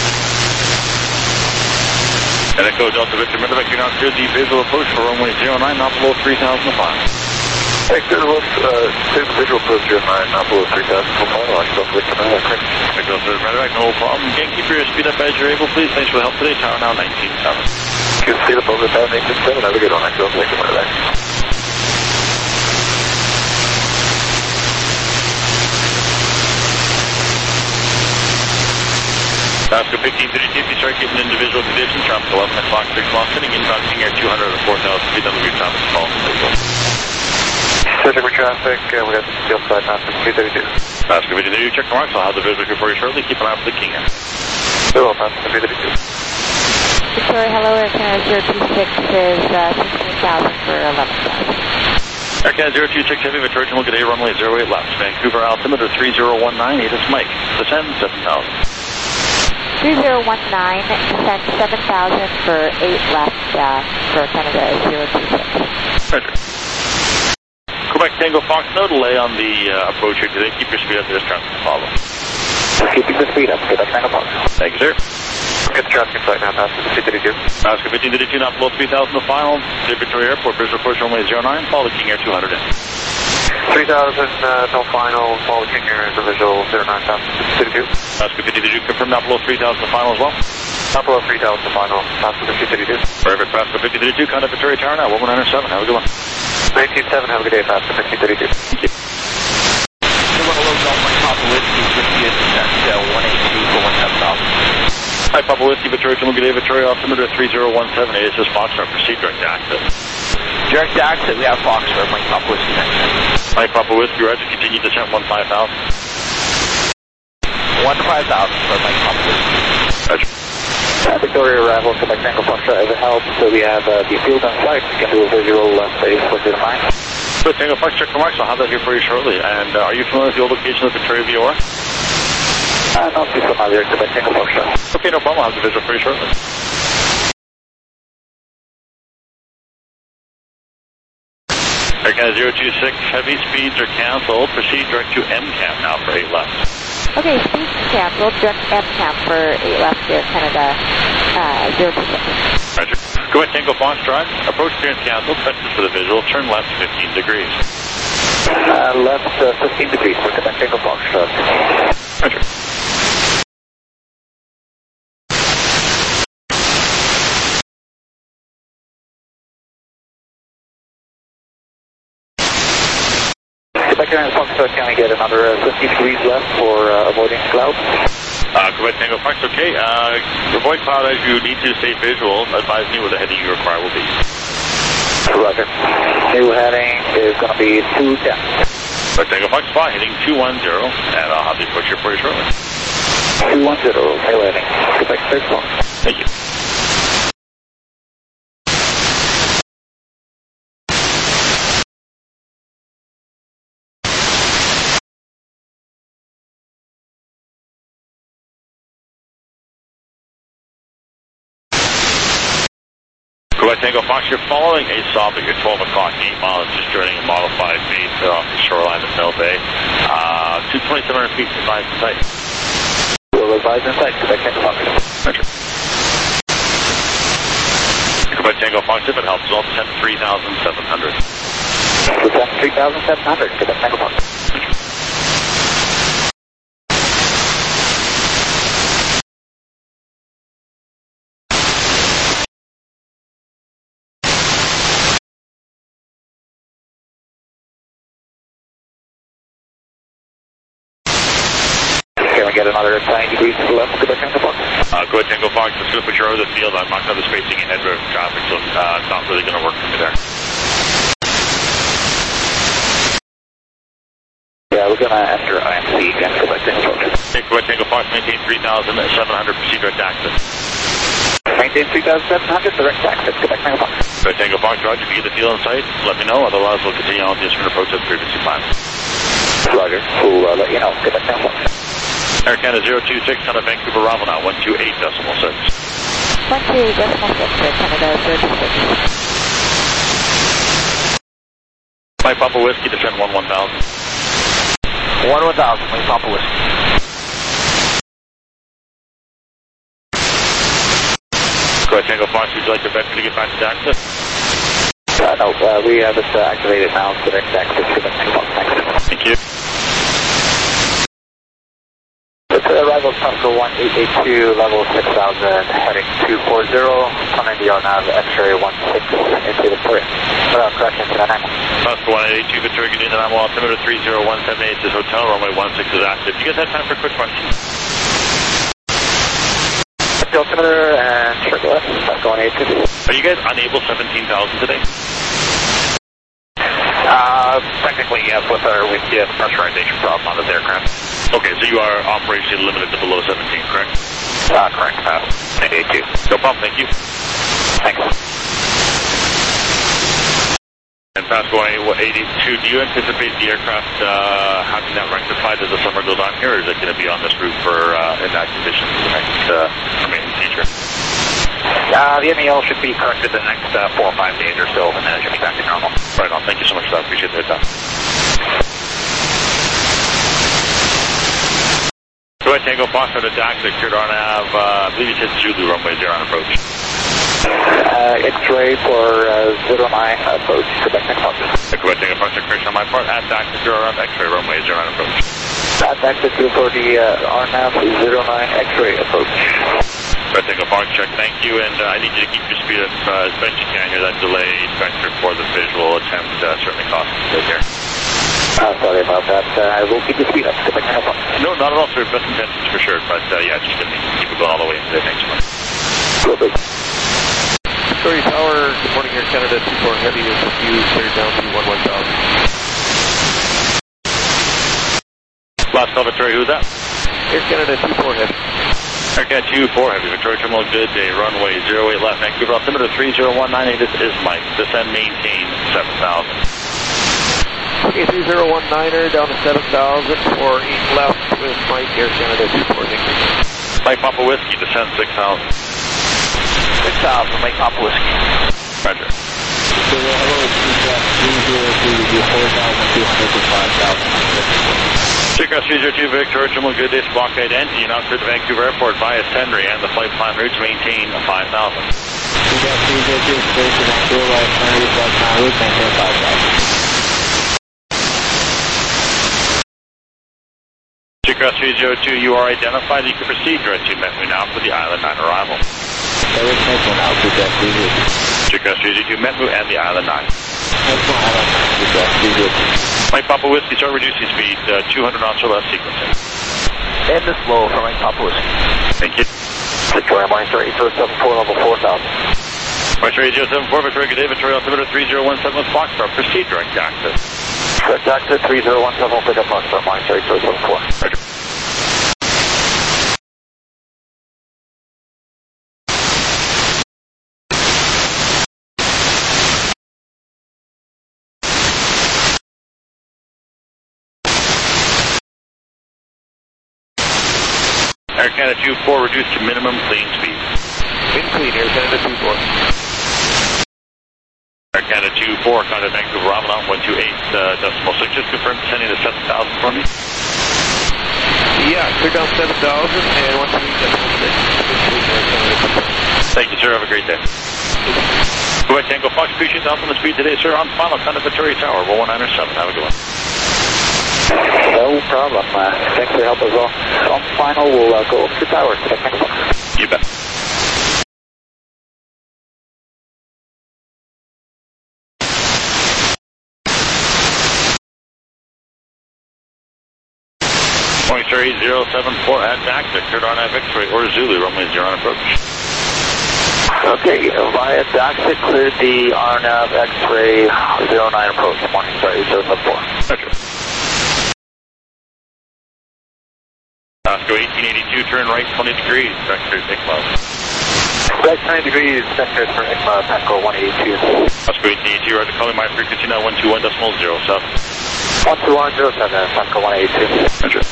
And Echo Delta Victor Medevac, you're now cleared the visual approach for runway 09, not below 3,000 to final. Echo Delta visual approach 09, not below 3,000 to final. Echo Delta Victor Medevac. Echo Delta Victor Medevac, no problem. Again, keep your speed up as you're able, please. Thanks for the help today. Tower now 19.7. Good speed up over 19.7. Have a good one, Echo Delta Victor Medevac. Pasco 1532, if you start getting into visual conditions, traffic 11 o'clock, 6 miles sitting, inbound King Air 200 at 4,000 feet, that'll be your time to call. Searching for traffic, we got the field side, Pasco 1532. Pasco 1532, check the marks, I'll have the visual for you shortly, keep an eye for the King Air. Very well, Pasco 1532. Victoria, hello, Air Canada 026 is 16,000 for 11,000. Air Canada 026 Heavy, Victoria, good day, runway 08 left. Vancouver altimeter 3019, it is Mike, descend 7,000. 3019, descend 7,000 for 8 left for Canada 026. Roger. Quebec Tango Fox, no delay on the approach here today. Keep your speed up, there's traffic to follow. Keeping the speed up, Quebec Tango Fox. Thank you, sir. Get the traffic in sight now, Pasco 1532. Pasco 1532, not below 3,000 to final. Victoria Airport, visual approach runway 09, follow the King Air 200 in. 3,000, no final, follow King Air, visual 09, Pasco 1532. Pasco 1532, confirm not below 3,000 to final as well. Not below 3,000 to final, Pasco 1532. Perfect, Pasco 1532, contact Victoria Tower now, 1197, have a good one. 19.7, have a good day, Pasco 1532. Thank you. You want to load off my Papa Whiskey, whiskey at 182 for 17,000. Hi, Papa Whiskey, Victoria, good day, Victoria, altimeter 3017, ASS Foxtrot, proceed direct to access. Direct to exit, we have Foxtrot, Mike Papa Whiskey next. Hi, Papa Whiskey, roger, continue descent 15,000. 15,000 for Mike Papa Whiskey. Roger. Victoria arrival, Quebec Tango Foxtrot as it helps, so we have the field on site, we can do a visual phase for the line. Good, Tango Foxtrot, remarks, I'll have that here for you shortly. And are you familiar with the old location of Victoria VOR? Not too familiar, Quebec Tango Foxtrot. Okay, no problem, I'll have the visual for you shortly. Air Canada 026, heavy speeds are canceled. Proceed direct to MCAM now for 8 left. Okay, speeds canceled, direct MCAM for 8 left, Air Canada 026. Roger. Go ahead, Tango Foxtrot. Approach clearance canceled. Fences for the visual. Turn left 15 degrees. Left 15 degrees for Quebec Tango Foxtrot. Roger. Quebec Tango Foxtrot, can I get another 50 degrees left for avoiding clouds? Quebec Tango Fox, okay. Avoid cloud as you need to stay visual. Advise me what the heading you require will be. Roger. New heading is going to be 210. Quebec Tango Fox, fly heading 210, and I'll have the approach here for you shortly. 210, new heading. Quebec Tango Fox. Thank you. Quebec Tango Fox, you're following a SOP at your 12 o'clock, 8 miles, just joining a modified base off the shoreline of Mill Bay. 2,700 feet to advise in sight. We'll advise in sight, Quebec Tango Fox. Roger. Quebec Tango Fox, if it helps, well, descent 3,700. Descent 3,700, Quebec Tango Fox. Can we get another 90 degrees to the left, Quebec Tango Fox? Go ahead, Tango Fox. I'm just going to put you over the field. I'm not going to have the spacing ahead of traffic, so it's not really going to work for me there. Yeah, we're going to enter IMC again, Quebec Tango Fox. Okay, Quebec Tango Fox, maintain 3,700, proceed direct access. Maintain 3,700, direct access, Quebec Tango Fox. Quebec Tango Fox, Roger. If you get the field in sight, let me know. Otherwise, we'll continue on with the instrument approach as previously planned. Roger. We'll let you know, Quebec Tango Fox. Air Canada 026, Canada Vancouver Bravo now, 128.6. 128.6, Air Canada 026. Mike Papa Whiskey, descend 11000. 11000, Mike Papa Whiskey. Go ahead, Tango Fox, would you like the veteran to get back to access? No, we have it activated now, direct access, Quebec Tango Fox. Thank you. Arrival Central 1882, level 6000, heading 240, coming to your nav, X-ray 16 into Victoria. Correction to that angle. Oscar 1882, Victoria, good evening, I'm altimeter 30178, this hotel, runway 16 is active. You guys have time for a quick question? Altimeter and circle left, Oscar 1882. Are you guys unable 17,000 today? Technically, yes, with our pressurization problem on this aircraft. Okay, so you are operationally limited to below 17, correct? Correct, 82. No problem, thank you. Thanks. And Pasco 82, do you anticipate the aircraft having that rectified as the summer goes on here, or is it going to be on this route for in that condition for the next remaining future? The MEL should be corrected the next 4 or 5 days or so, and then it should be back to normal. Right on, thank you so much for that, appreciate the time. Go ahead, Tango Fox on the DAX, secured on Ave, I believe you said Zulu runway 0 on approach. X-ray for 09 approach, Quebec Tango Fox. Go ahead, Tango Fox, correction on my part, at DAX, secure on X-ray runway 0 on approach. At DAX, secure for the RNAV 09 X-ray approach. Go ahead, Tango Fox, check, thank you, and I need you to keep your speed up as best you can here. That delay factor for the visual attempt certainly costs us here. Sorry about that. I will keep the speed up. Quebec Tango Fox. No, not at all, sir. Best intentions for sure. But yeah, just gonna keep it going all the way today. Thanks so much. Victoria Tower, good morning, Air Canada 24 Heavy is with you, cleared down to 11,000. Last call, Victoria, who's that? Air Canada 24 Heavy. Air Canada 24 Heavy, Victoria Terminal, good day, runway 08 left, Vancouver, altimeter 30198, this is Mike. Descend, maintain 7,000. Okay, 3019er down to 7,000 for 8 left with Mike, Air Canada 24 Heavy. Mike Papa Whiskey, descend 6,000. 6,000, Mike Papa Whiskey. Roger. So hello, Seacraft 302 with you, 4,200 to 5,000. Seacraft 302, Victoria Terminal, good day, block 8 entry, now cleared to Vancouver Airport via Sendry, and the flight plan route to maintain 5,000. Cross 302, you are identified. You can proceed direct to Metmu now for the Island 9 arrival. Cross 302, Metmu and the Island 9. Mike Papa Whiskey, start reducing speed, 200 knots or less sequencing. And the slow for Mike Papa Whiskey. Thank you. Victoria Monitor 8074, level 4000. Monitor 8074, Victoria, good day. Victoria altimeter 3017 with Foxtrot. Proceed direct to access. Direct access 3017 will pick up Foxtrot, Monitor 8074. Roger. Air Canada 24, reduced to minimum clean speed. In clean, Air Canada 24. Air Canada 24, contact Vancouver Ramadan 128.6. Just confirm sending the 7,000 for me. Yeah, clear down 7,000 and 128.6. Thank you, sir. Have a great day. Quebec Tango Fox, appreciate the help on the speed today, sir. On final, contact Victoria Tower, 11907. Have a good one. No problem. Thanks for your help as well. On final, we'll go over to tower. You bet. Point 3074 at DAX, Victor RNAV X-ray or Zulu, runway 0 on approach. Okay, via DAXIC, cleared the RNAV X-ray 09 approach. Morning, sorry, 074. Roger. Osco 1882, turn right 20 degrees, vector ICMA. Right 20 degrees, vector for ICMA, Pasco 182. Osco 1882, roger, calling my frequency now 121.07. 121.07, Pasco 182. Roger.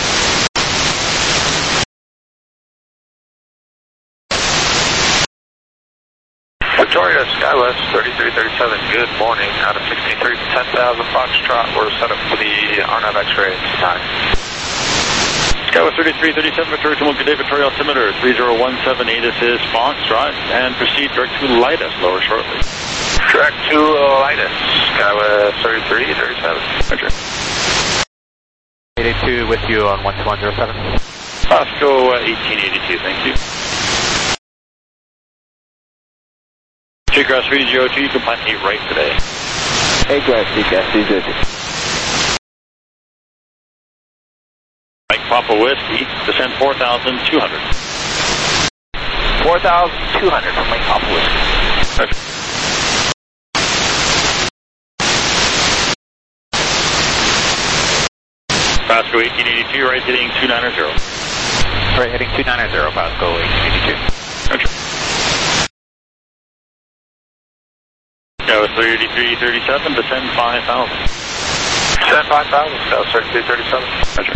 Victoria, Skywest 3337, good morning. Out of 16.3 to 10,000 Foxtrot, we're set up for the RNAV X-ray time. Skywest 3337, Victoria to good day, Victoria altimeter 3017, this is Foxtrot, and proceed direct to Lidus, lower shortly. Direct to Lidus, Skywest 3337. Roger. 82 with you on 12107. Osco 1882, thank you. Cross 302, you can plan 8 right today. Cross 302. Mike Papa Whiskey, descend 4,200. 4,200 from Mike Papa Whiskey. Roger. Pasco 1882, right heading 290. Right, heading 290, Pasco 1882. Roger. Skywest 3337, descend 5,000. Descend 5,000, Skywest 3337. Roger.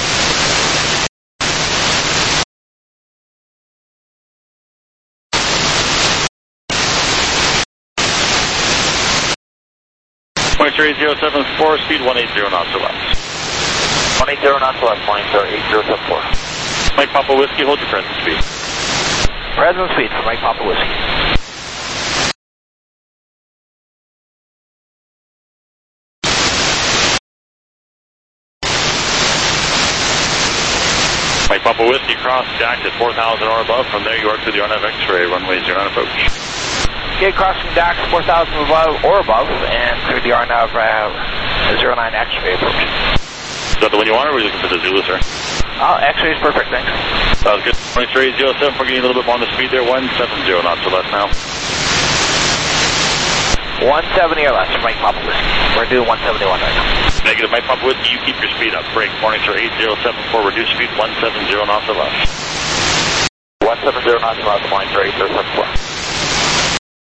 Point 3074, speed 180 knots or less. 180 knots left, Monitor 8074. Mike Papa Whiskey, hold your present speed. Present speed for Mike Papa Whiskey. Mike Papa Whiskey, cross DAX at 4,000 or above. From there, you are to the RNAV X-ray, runway 0 on approach. Okay, crossing DAX 4,000 or above, and through the RNAV 09 X-ray approach. Is that the one you want, or are we looking for the Zulu, sir? X-ray is perfect, thanks. Sounds good. 2307, we're getting a little bit more on the speed there, 170 knots or less now. 170 or less for Mike Papa Whiskey. We're doing 171 right now. Negative, Mike Papa Whiskey, you keep your speed up. Break, Monitor 8074, reduce speed 170 knots or less. 170 knots left, Monitor 8074.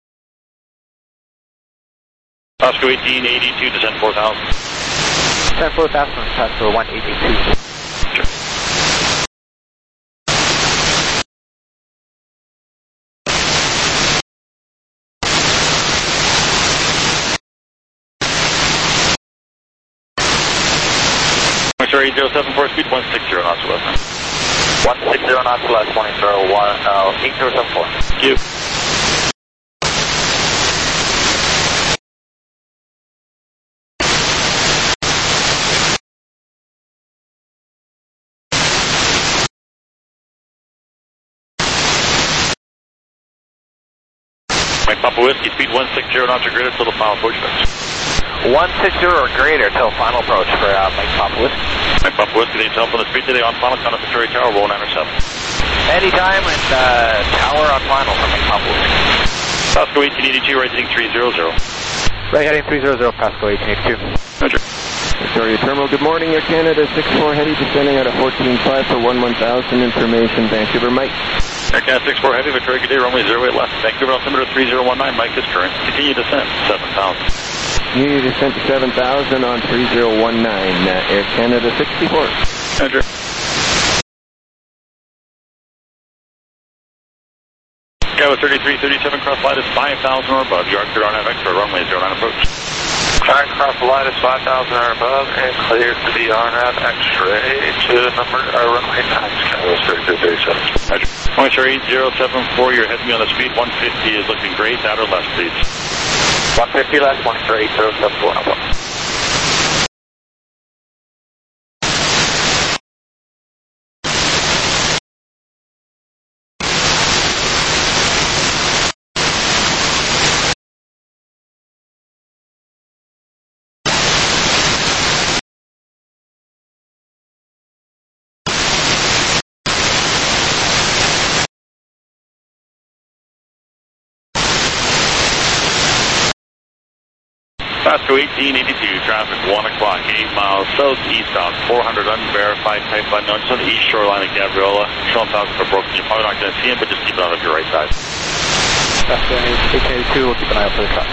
Osco 1882, descend 4,000. Descend 4,000, Pasco 182. Sure. Monitor 8074, speed 160 knots or less. 160 knots left, Monitor 8074. Thank you. Mike Papa Whiskey, speed 160 knots or greater till the final approach. 160 or greater till final approach for Mike Papa Whiskey. Mike Papa Whiskey, they tell on the speed today on final count of Victoria Tower, 197. Anytime and tower on final for Mike Papa Whiskey. Pasco 1882, right heading 300. Right heading 300, Pasco 1882. Roger. Victoria Terminal, good morning, Air Canada 64 Heavy, descending at a 14.5 for 11,000, information, Vancouver, Mike. Air Canada 64 Heavy, Victoria, good day, runway 08 left. Vancouver altimeter 3019, Mike is current. Continue descent, 7,000. Continue descent to 7,000 on 3019, Air Canada 64. Roger. Skywa 3337, cross light is 5,000 or above. You are cleared on FX for runway 09 approach. Trying to cross the light is 5,000 or above and cleared to the RNAV X-ray to runway 9, Skywa 3337. Roger. Runway 8074, you're heading me on the speed. 150 is looking great. That or less, please. 150 left, 18074. Pasco 1882, traffic 1 o'clock, 8 miles southeastbound, 400 unverified type unknown, on the east shoreline of Gabriola. Showing 1,000 for broken. You're probably not going to see him, but just keep it out of your right side. Pasco 1882, we'll keep an eye out for the truck.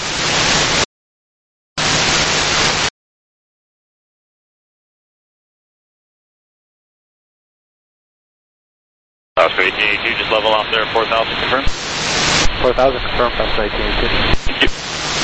Pasco 1882, just level off there, 4,000 confirmed. 4,000 confirmed, Pasco 1882. Thank you.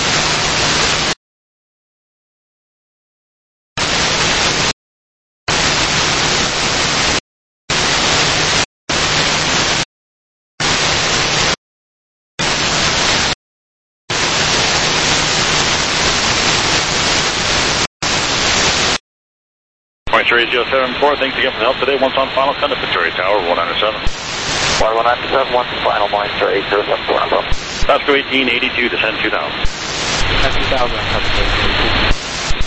Point 3074, thanks again for the help today. Once on final, send to Victoria Tower, 197. 197, once final, monitor 8074. Pasco 1882, descend 2,000. Descend 2,000, Pasco 1882.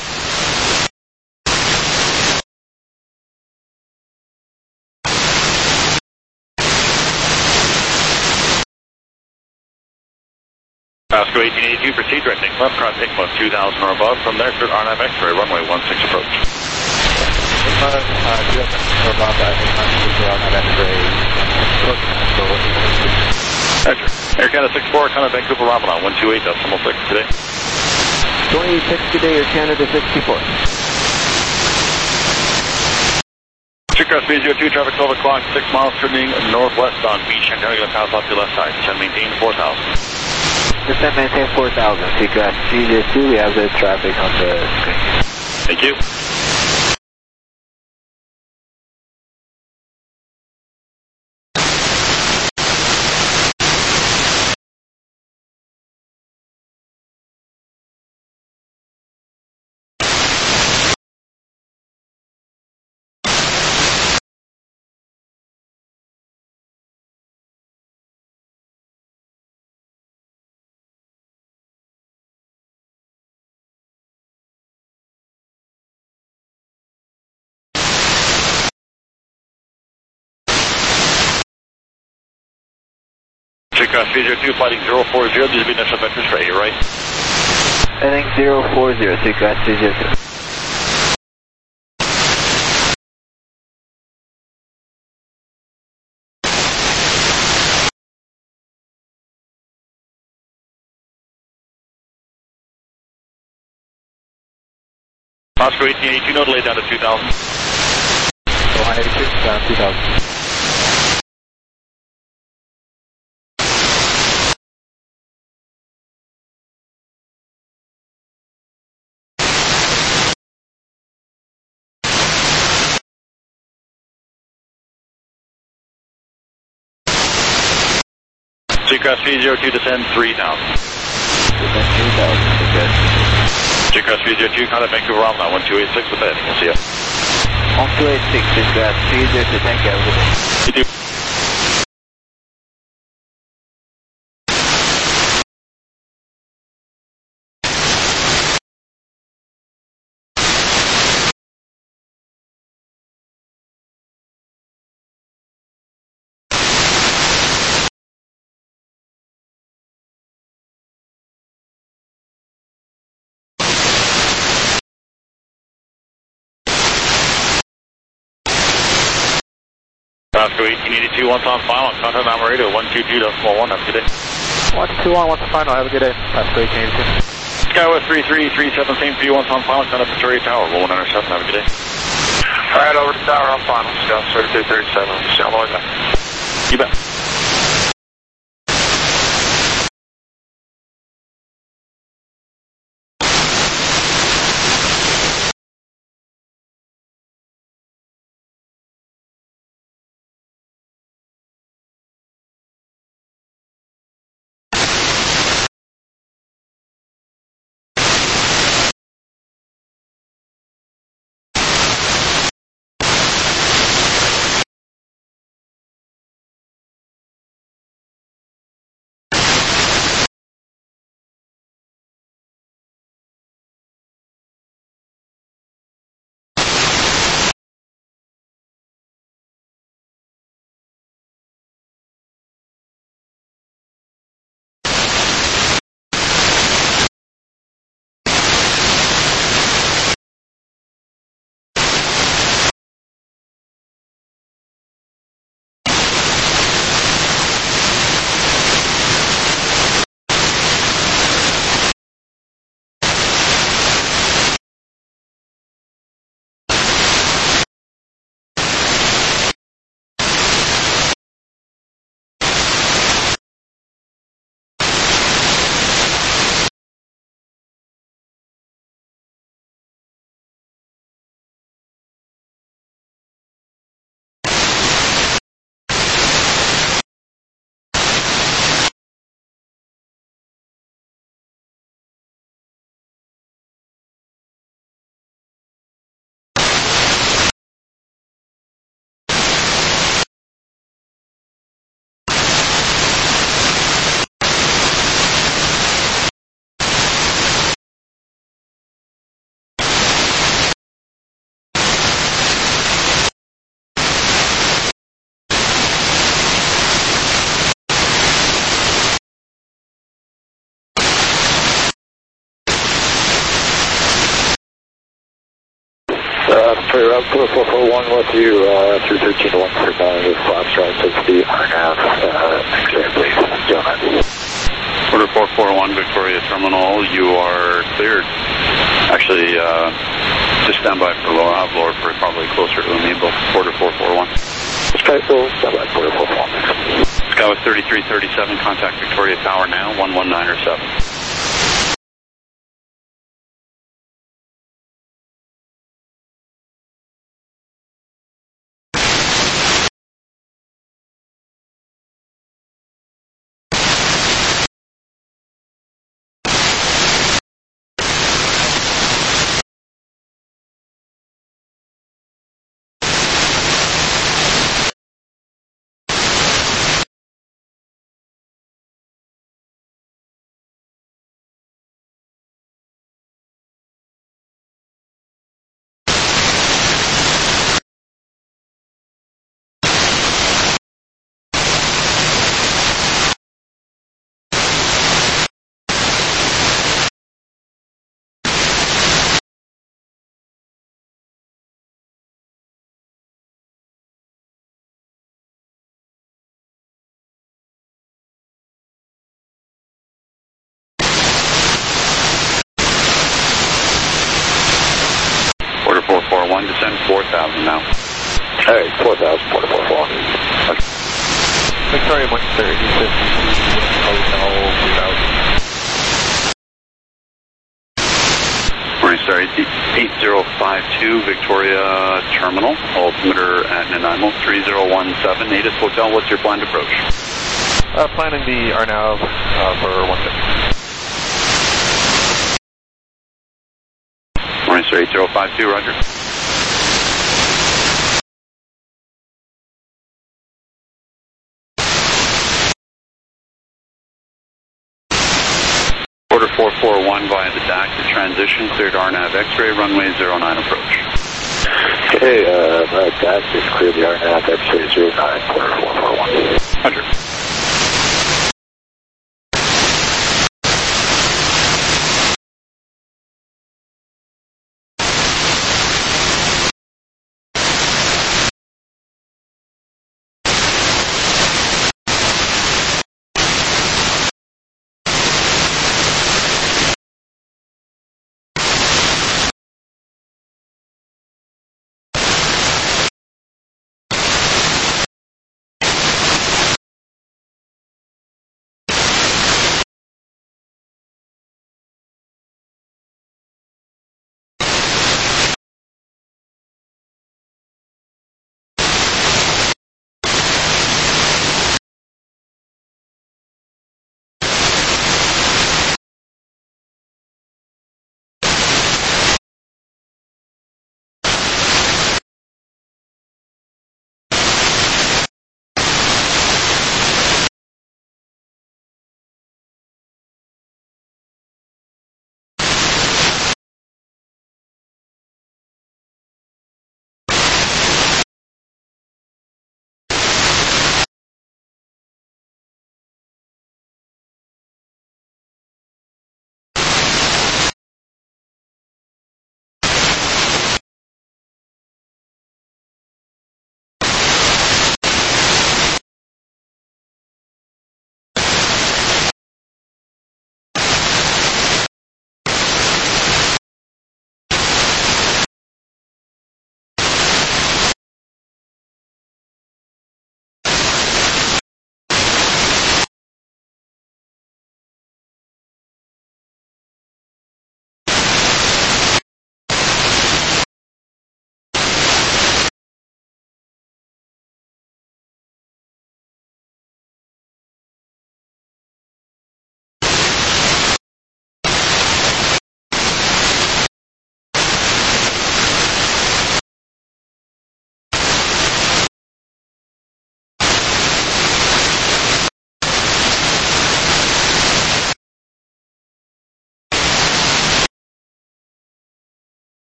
Pasco 1882, proceed directing left, cross ICMA 2,000 or above. From there, clear RNAV X-ray, runway 16 approach. ICMA 2,000 or above, RNAV X-ray, Roger. Air Canada 64, kind of Vancouver Ramadan, 128, decimal 6 today. 26 today, Air Canada 64. Cross B02, traffic 12 o'clock, 6 miles turning northwest on Beach. I'm going to pass off to your left side. Descend maintain 4,000. Descend maintain 4,000. Seacraft C02, we have the traffic on the screen. Thank you. Cross B02, flighting 040, these will be initial vectors for A, right? Heading 040, Seacraft C02. Pasco 1882, no delay down to 2,000. 182, down 2,000. Seacraft B02, descend 3,000. Descend 3,000, good. Seacraft B02, contact Vancouver Ramadan, 1286 with heading. We'll see you. 1286, Seacraft B02, thank you, have a good day. You too. Oscar 1882, once on final, contact number radio 122.1, have a good day. 121, once on final, have a good day. Oscar 1882. Skywest 3337, same for you, once on final, contact Victoria Tower, 197, have a good day. Alright, over to Tower on final, Skywest 3337, see you on the way back. You bet. Victoria, 4441 with you, through 13 to 139, with flaps right, so it's the RNAV, X-ray, please, gentlemen. Order 441, Victoria Terminal, you are cleared. Actually, just stand by for lower, I'll have lower for probably closer to me, but order 441. Okay, we'll stand by for 441. Skywest 3337, contact Victoria Tower now, 11907. Order 441, descend 4,000 now. Alright, 4,000, order 441. Victoria 130, hotel 2000. Morning, sorry, 8052 Victoria Terminal, altimeter at Nanaimo, 3017, Natus Hotel, what's your planned approach? Planning the RNAV for 150. Morning, sir, 8052, roger. Order 441 via the DAC to transition, cleared RNAV X-ray, runway 09 approach. Okay, DAC is clear the RNAV X-ray 09, order 441. Roger.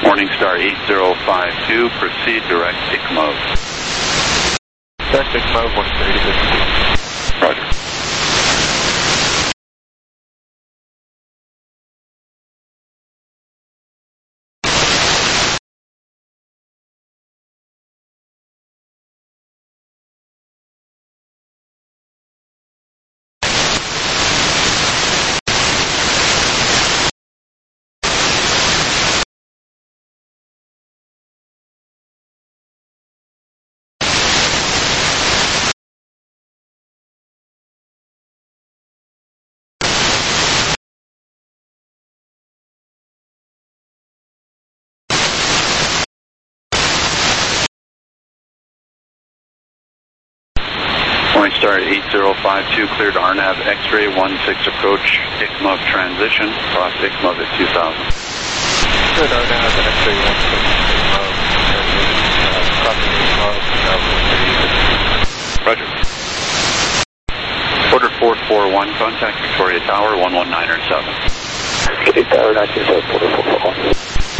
Morningstar 8052, proceed direct ICMO. Direct ICMO 130. Roger. Morningstar 8052, cleared RNAV X-ray 16 approach, ICMO transition, cross ICMO at 2000. Cleared RNAV X-ray 16 approach, cross ICMO 2000. Roger. Order 441, contact Victoria Tower 11907. Victoria Tower 1907, order 441.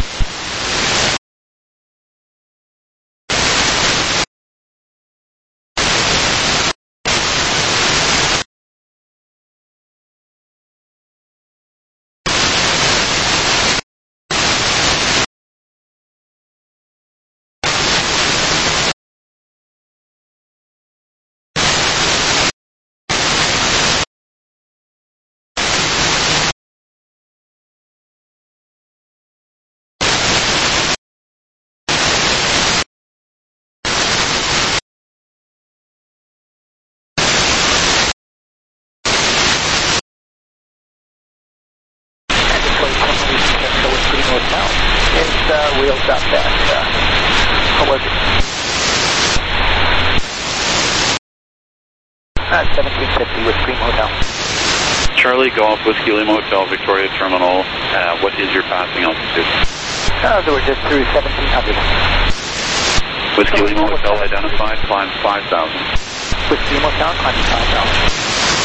Wheels up that. How was it? 1750 with Cream Hotel. Charlie Golf Whiskey Lima Hotel, Victoria Terminal. What is your passing altitude? They were just through 1700. Whiskey Lima Hotel identified, climb 5,000. Whiskey Lima Hotel, climb 5,000.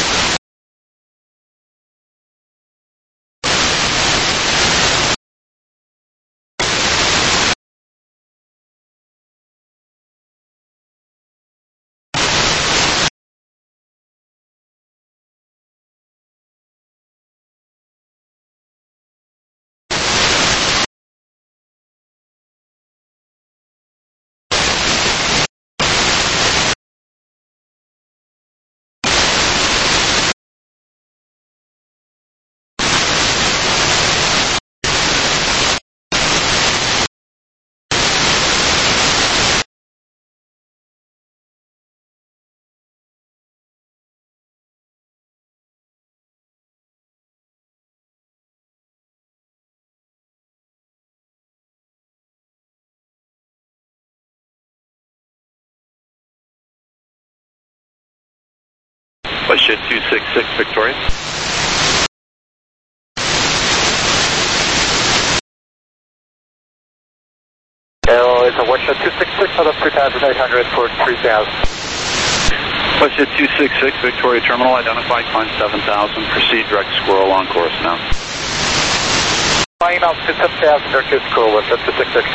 WestJet 266, Victoria. It's a WestJet 266 out of 3,800 for 3,000. WestJet 266, Victoria Terminal, identified, climb 7,000, proceed direct Squirrel on course now. Flying out to 7,000, direct Squirrel, WestJet 266.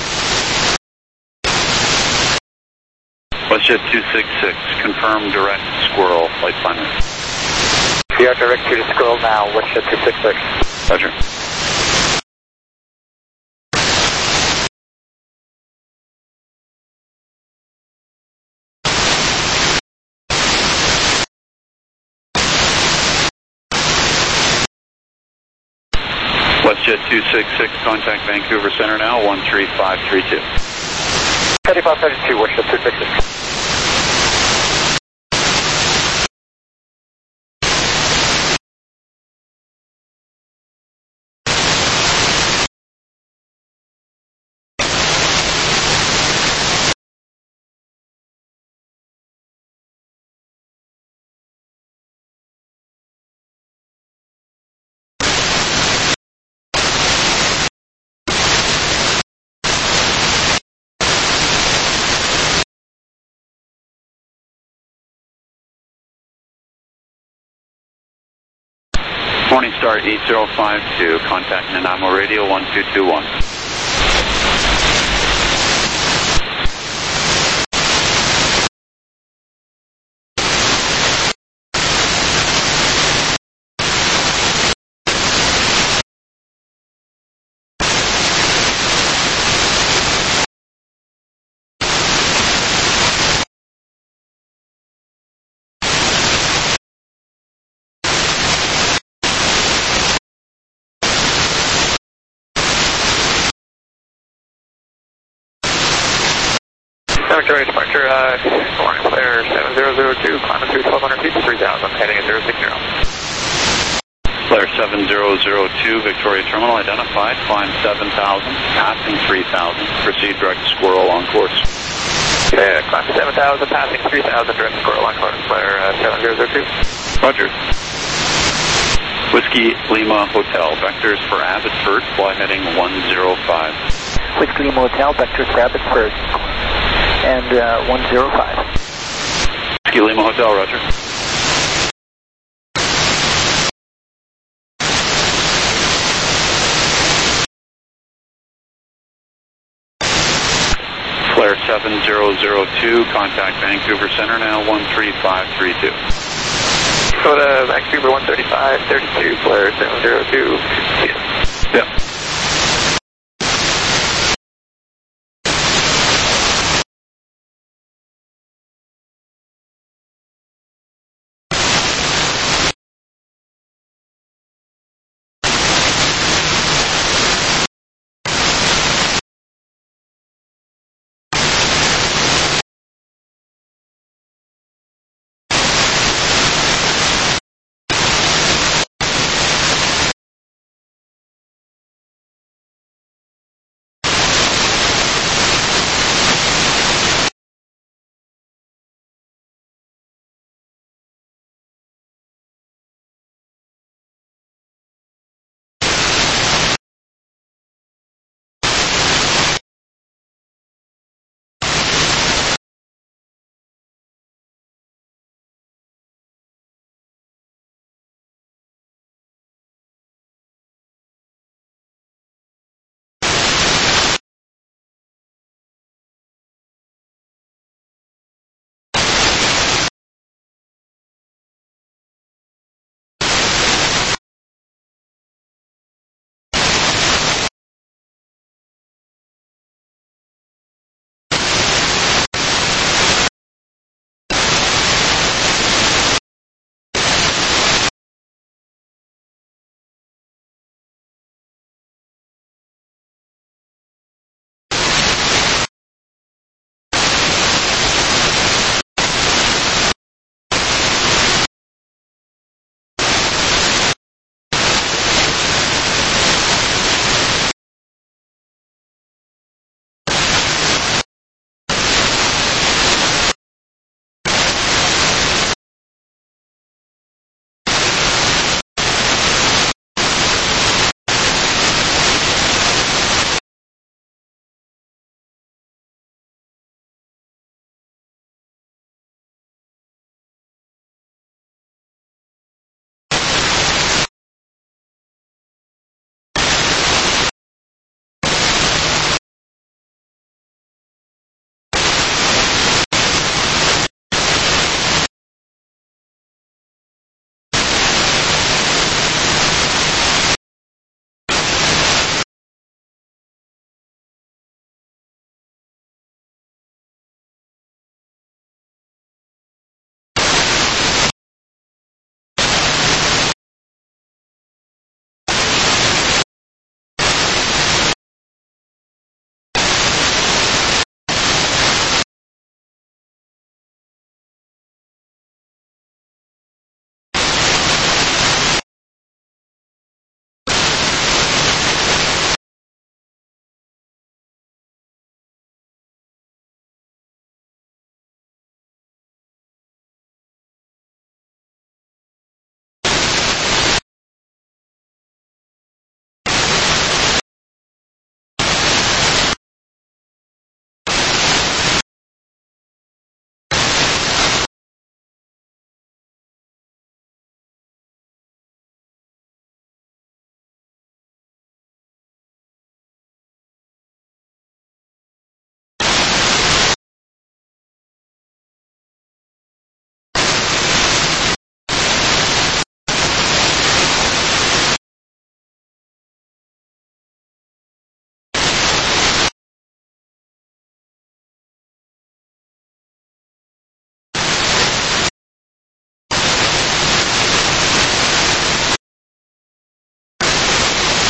WestJet 266, confirm direct Squirrel, flight planner. We are direct to the Squirrel now, WestJet 266. Roger. WestJet 266, contact Vancouver Center now, 13532. 3532, WestJet 266. Morningstar 8052, contact Nanaimo Radio 1221. Victoria departure, good morning, Flare 7002, climbing through 1200 feet to 3000, heading at 060. Flare 7002, Victoria Terminal identified, climb 7,000, passing 3,000, proceed direct to Squirrel on course. Okay, climb 7,000, passing 3,000, direct to Squirrel on course, Flare 7002. Roger. Whiskey Lima Hotel, vectors for Abbotsford, fly heading 105. Whiskey Lima Hotel, vectors for Abbotsford, and 105. Whiskey Lima Hotel, roger. Flare 7002, contact Vancouver Center now, 13532. Go to Vancouver 13532, Flare 702. Yep.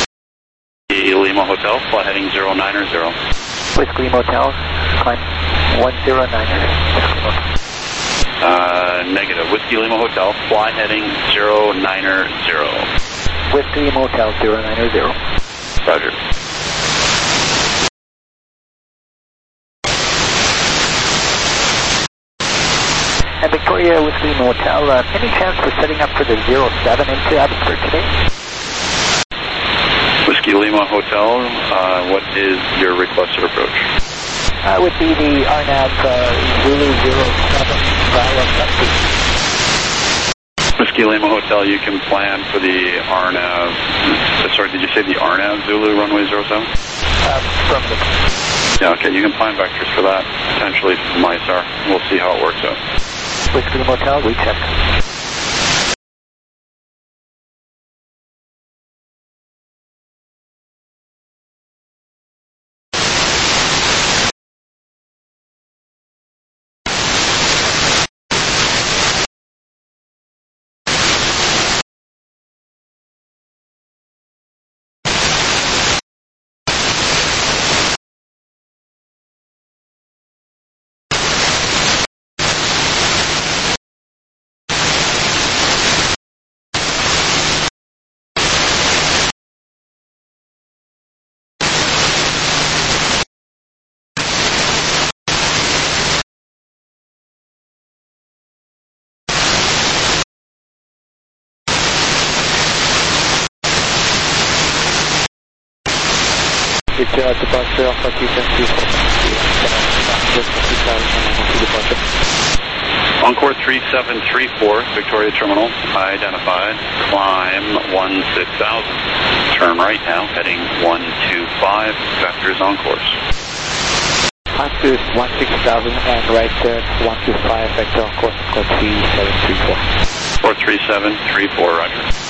Lima Hotel, flight heading 090. Whiskey Lima Hotel, climb 1090. Negative. Whiskey Lima Hotel, fly heading 090. Whiskey Lima Hotel 090. Roger. And Victoria Whiskey Lima Hotel, any chance for setting up for the 07 into Abbotsford today? Whiskey Lima Hotel, what is your requested approach? Would be the RNAV Zulu 07 via Texas. Whiskey Lima Hotel, you can plan for the RNAV, sorry, did you say the RNAV Zulu runway 07? From the... Yeah, okay, you can plan vectors for that, potentially from MISAR. We'll see how it works out. Whiskey Lima Hotel, we check. Departure Alpha 210 Encore 3734, Victoria Terminal, identified, climb 16,000. Turn right now, heading 125, vectors on course. Climb to 16,000 and right there, 125, vector on course, code 3734. 43734, roger.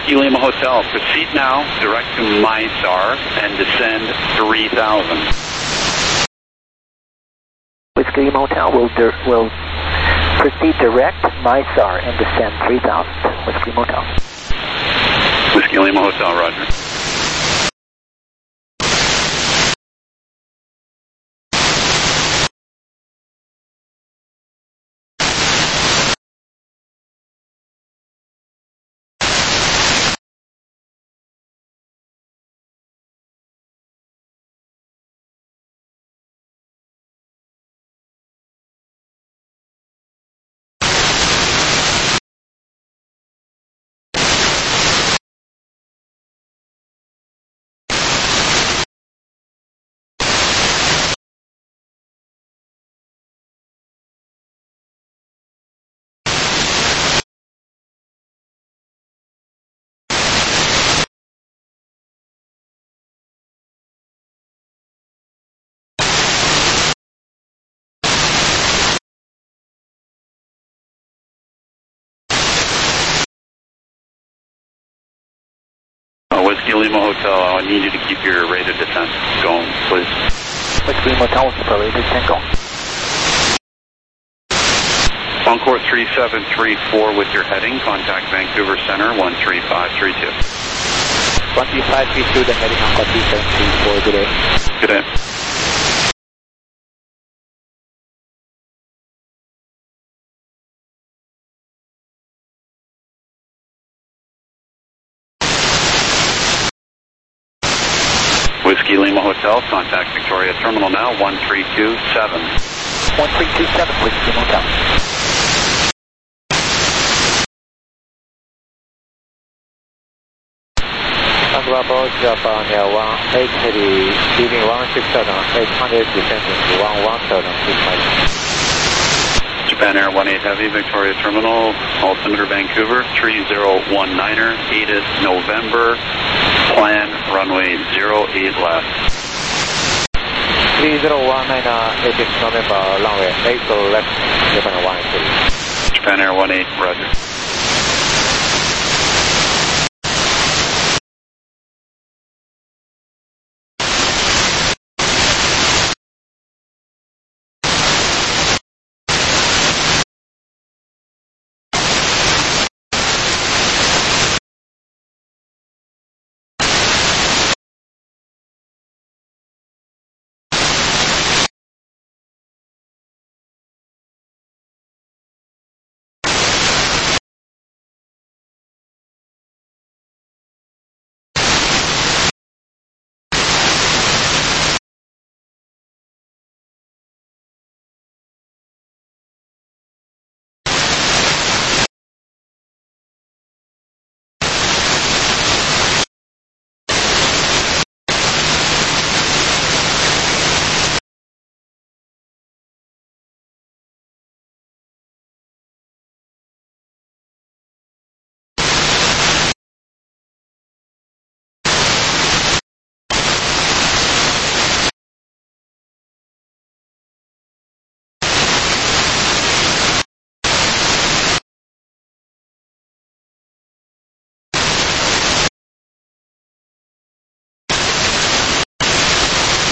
Whiskey Lima Hotel, proceed now, direct to MyStar, and descend 3000. Whiskey Lima Hotel will proceed direct MyStar and descend 3000. Whiskey Lima Hotel. Whiskey Lima Hotel, roger. Whiskey Lima Hotel, I need you to keep your rate of descent going, please. Whiskey Lima Hotel, keep our rate of descent going. Encore 3734 with your heading, contact Vancouver Center 13532. 13532, the heading Encore 3734, good day. Good day. Whiskey Lima Hotel, contact Victoria Terminal now, 1327. 1327, Whiskey Lima Hotel. Bravo, Japan Air 18 heavy, leaving 16,800, descending to 11,6 miles. Japan Air 18 Heavy, Victoria Terminal, altimeter Vancouver, 3019er, 8th November, plan runway 08 left. 3019er, 8th November, runway 8 left, Japan Air 18. Japan Air 18, roger.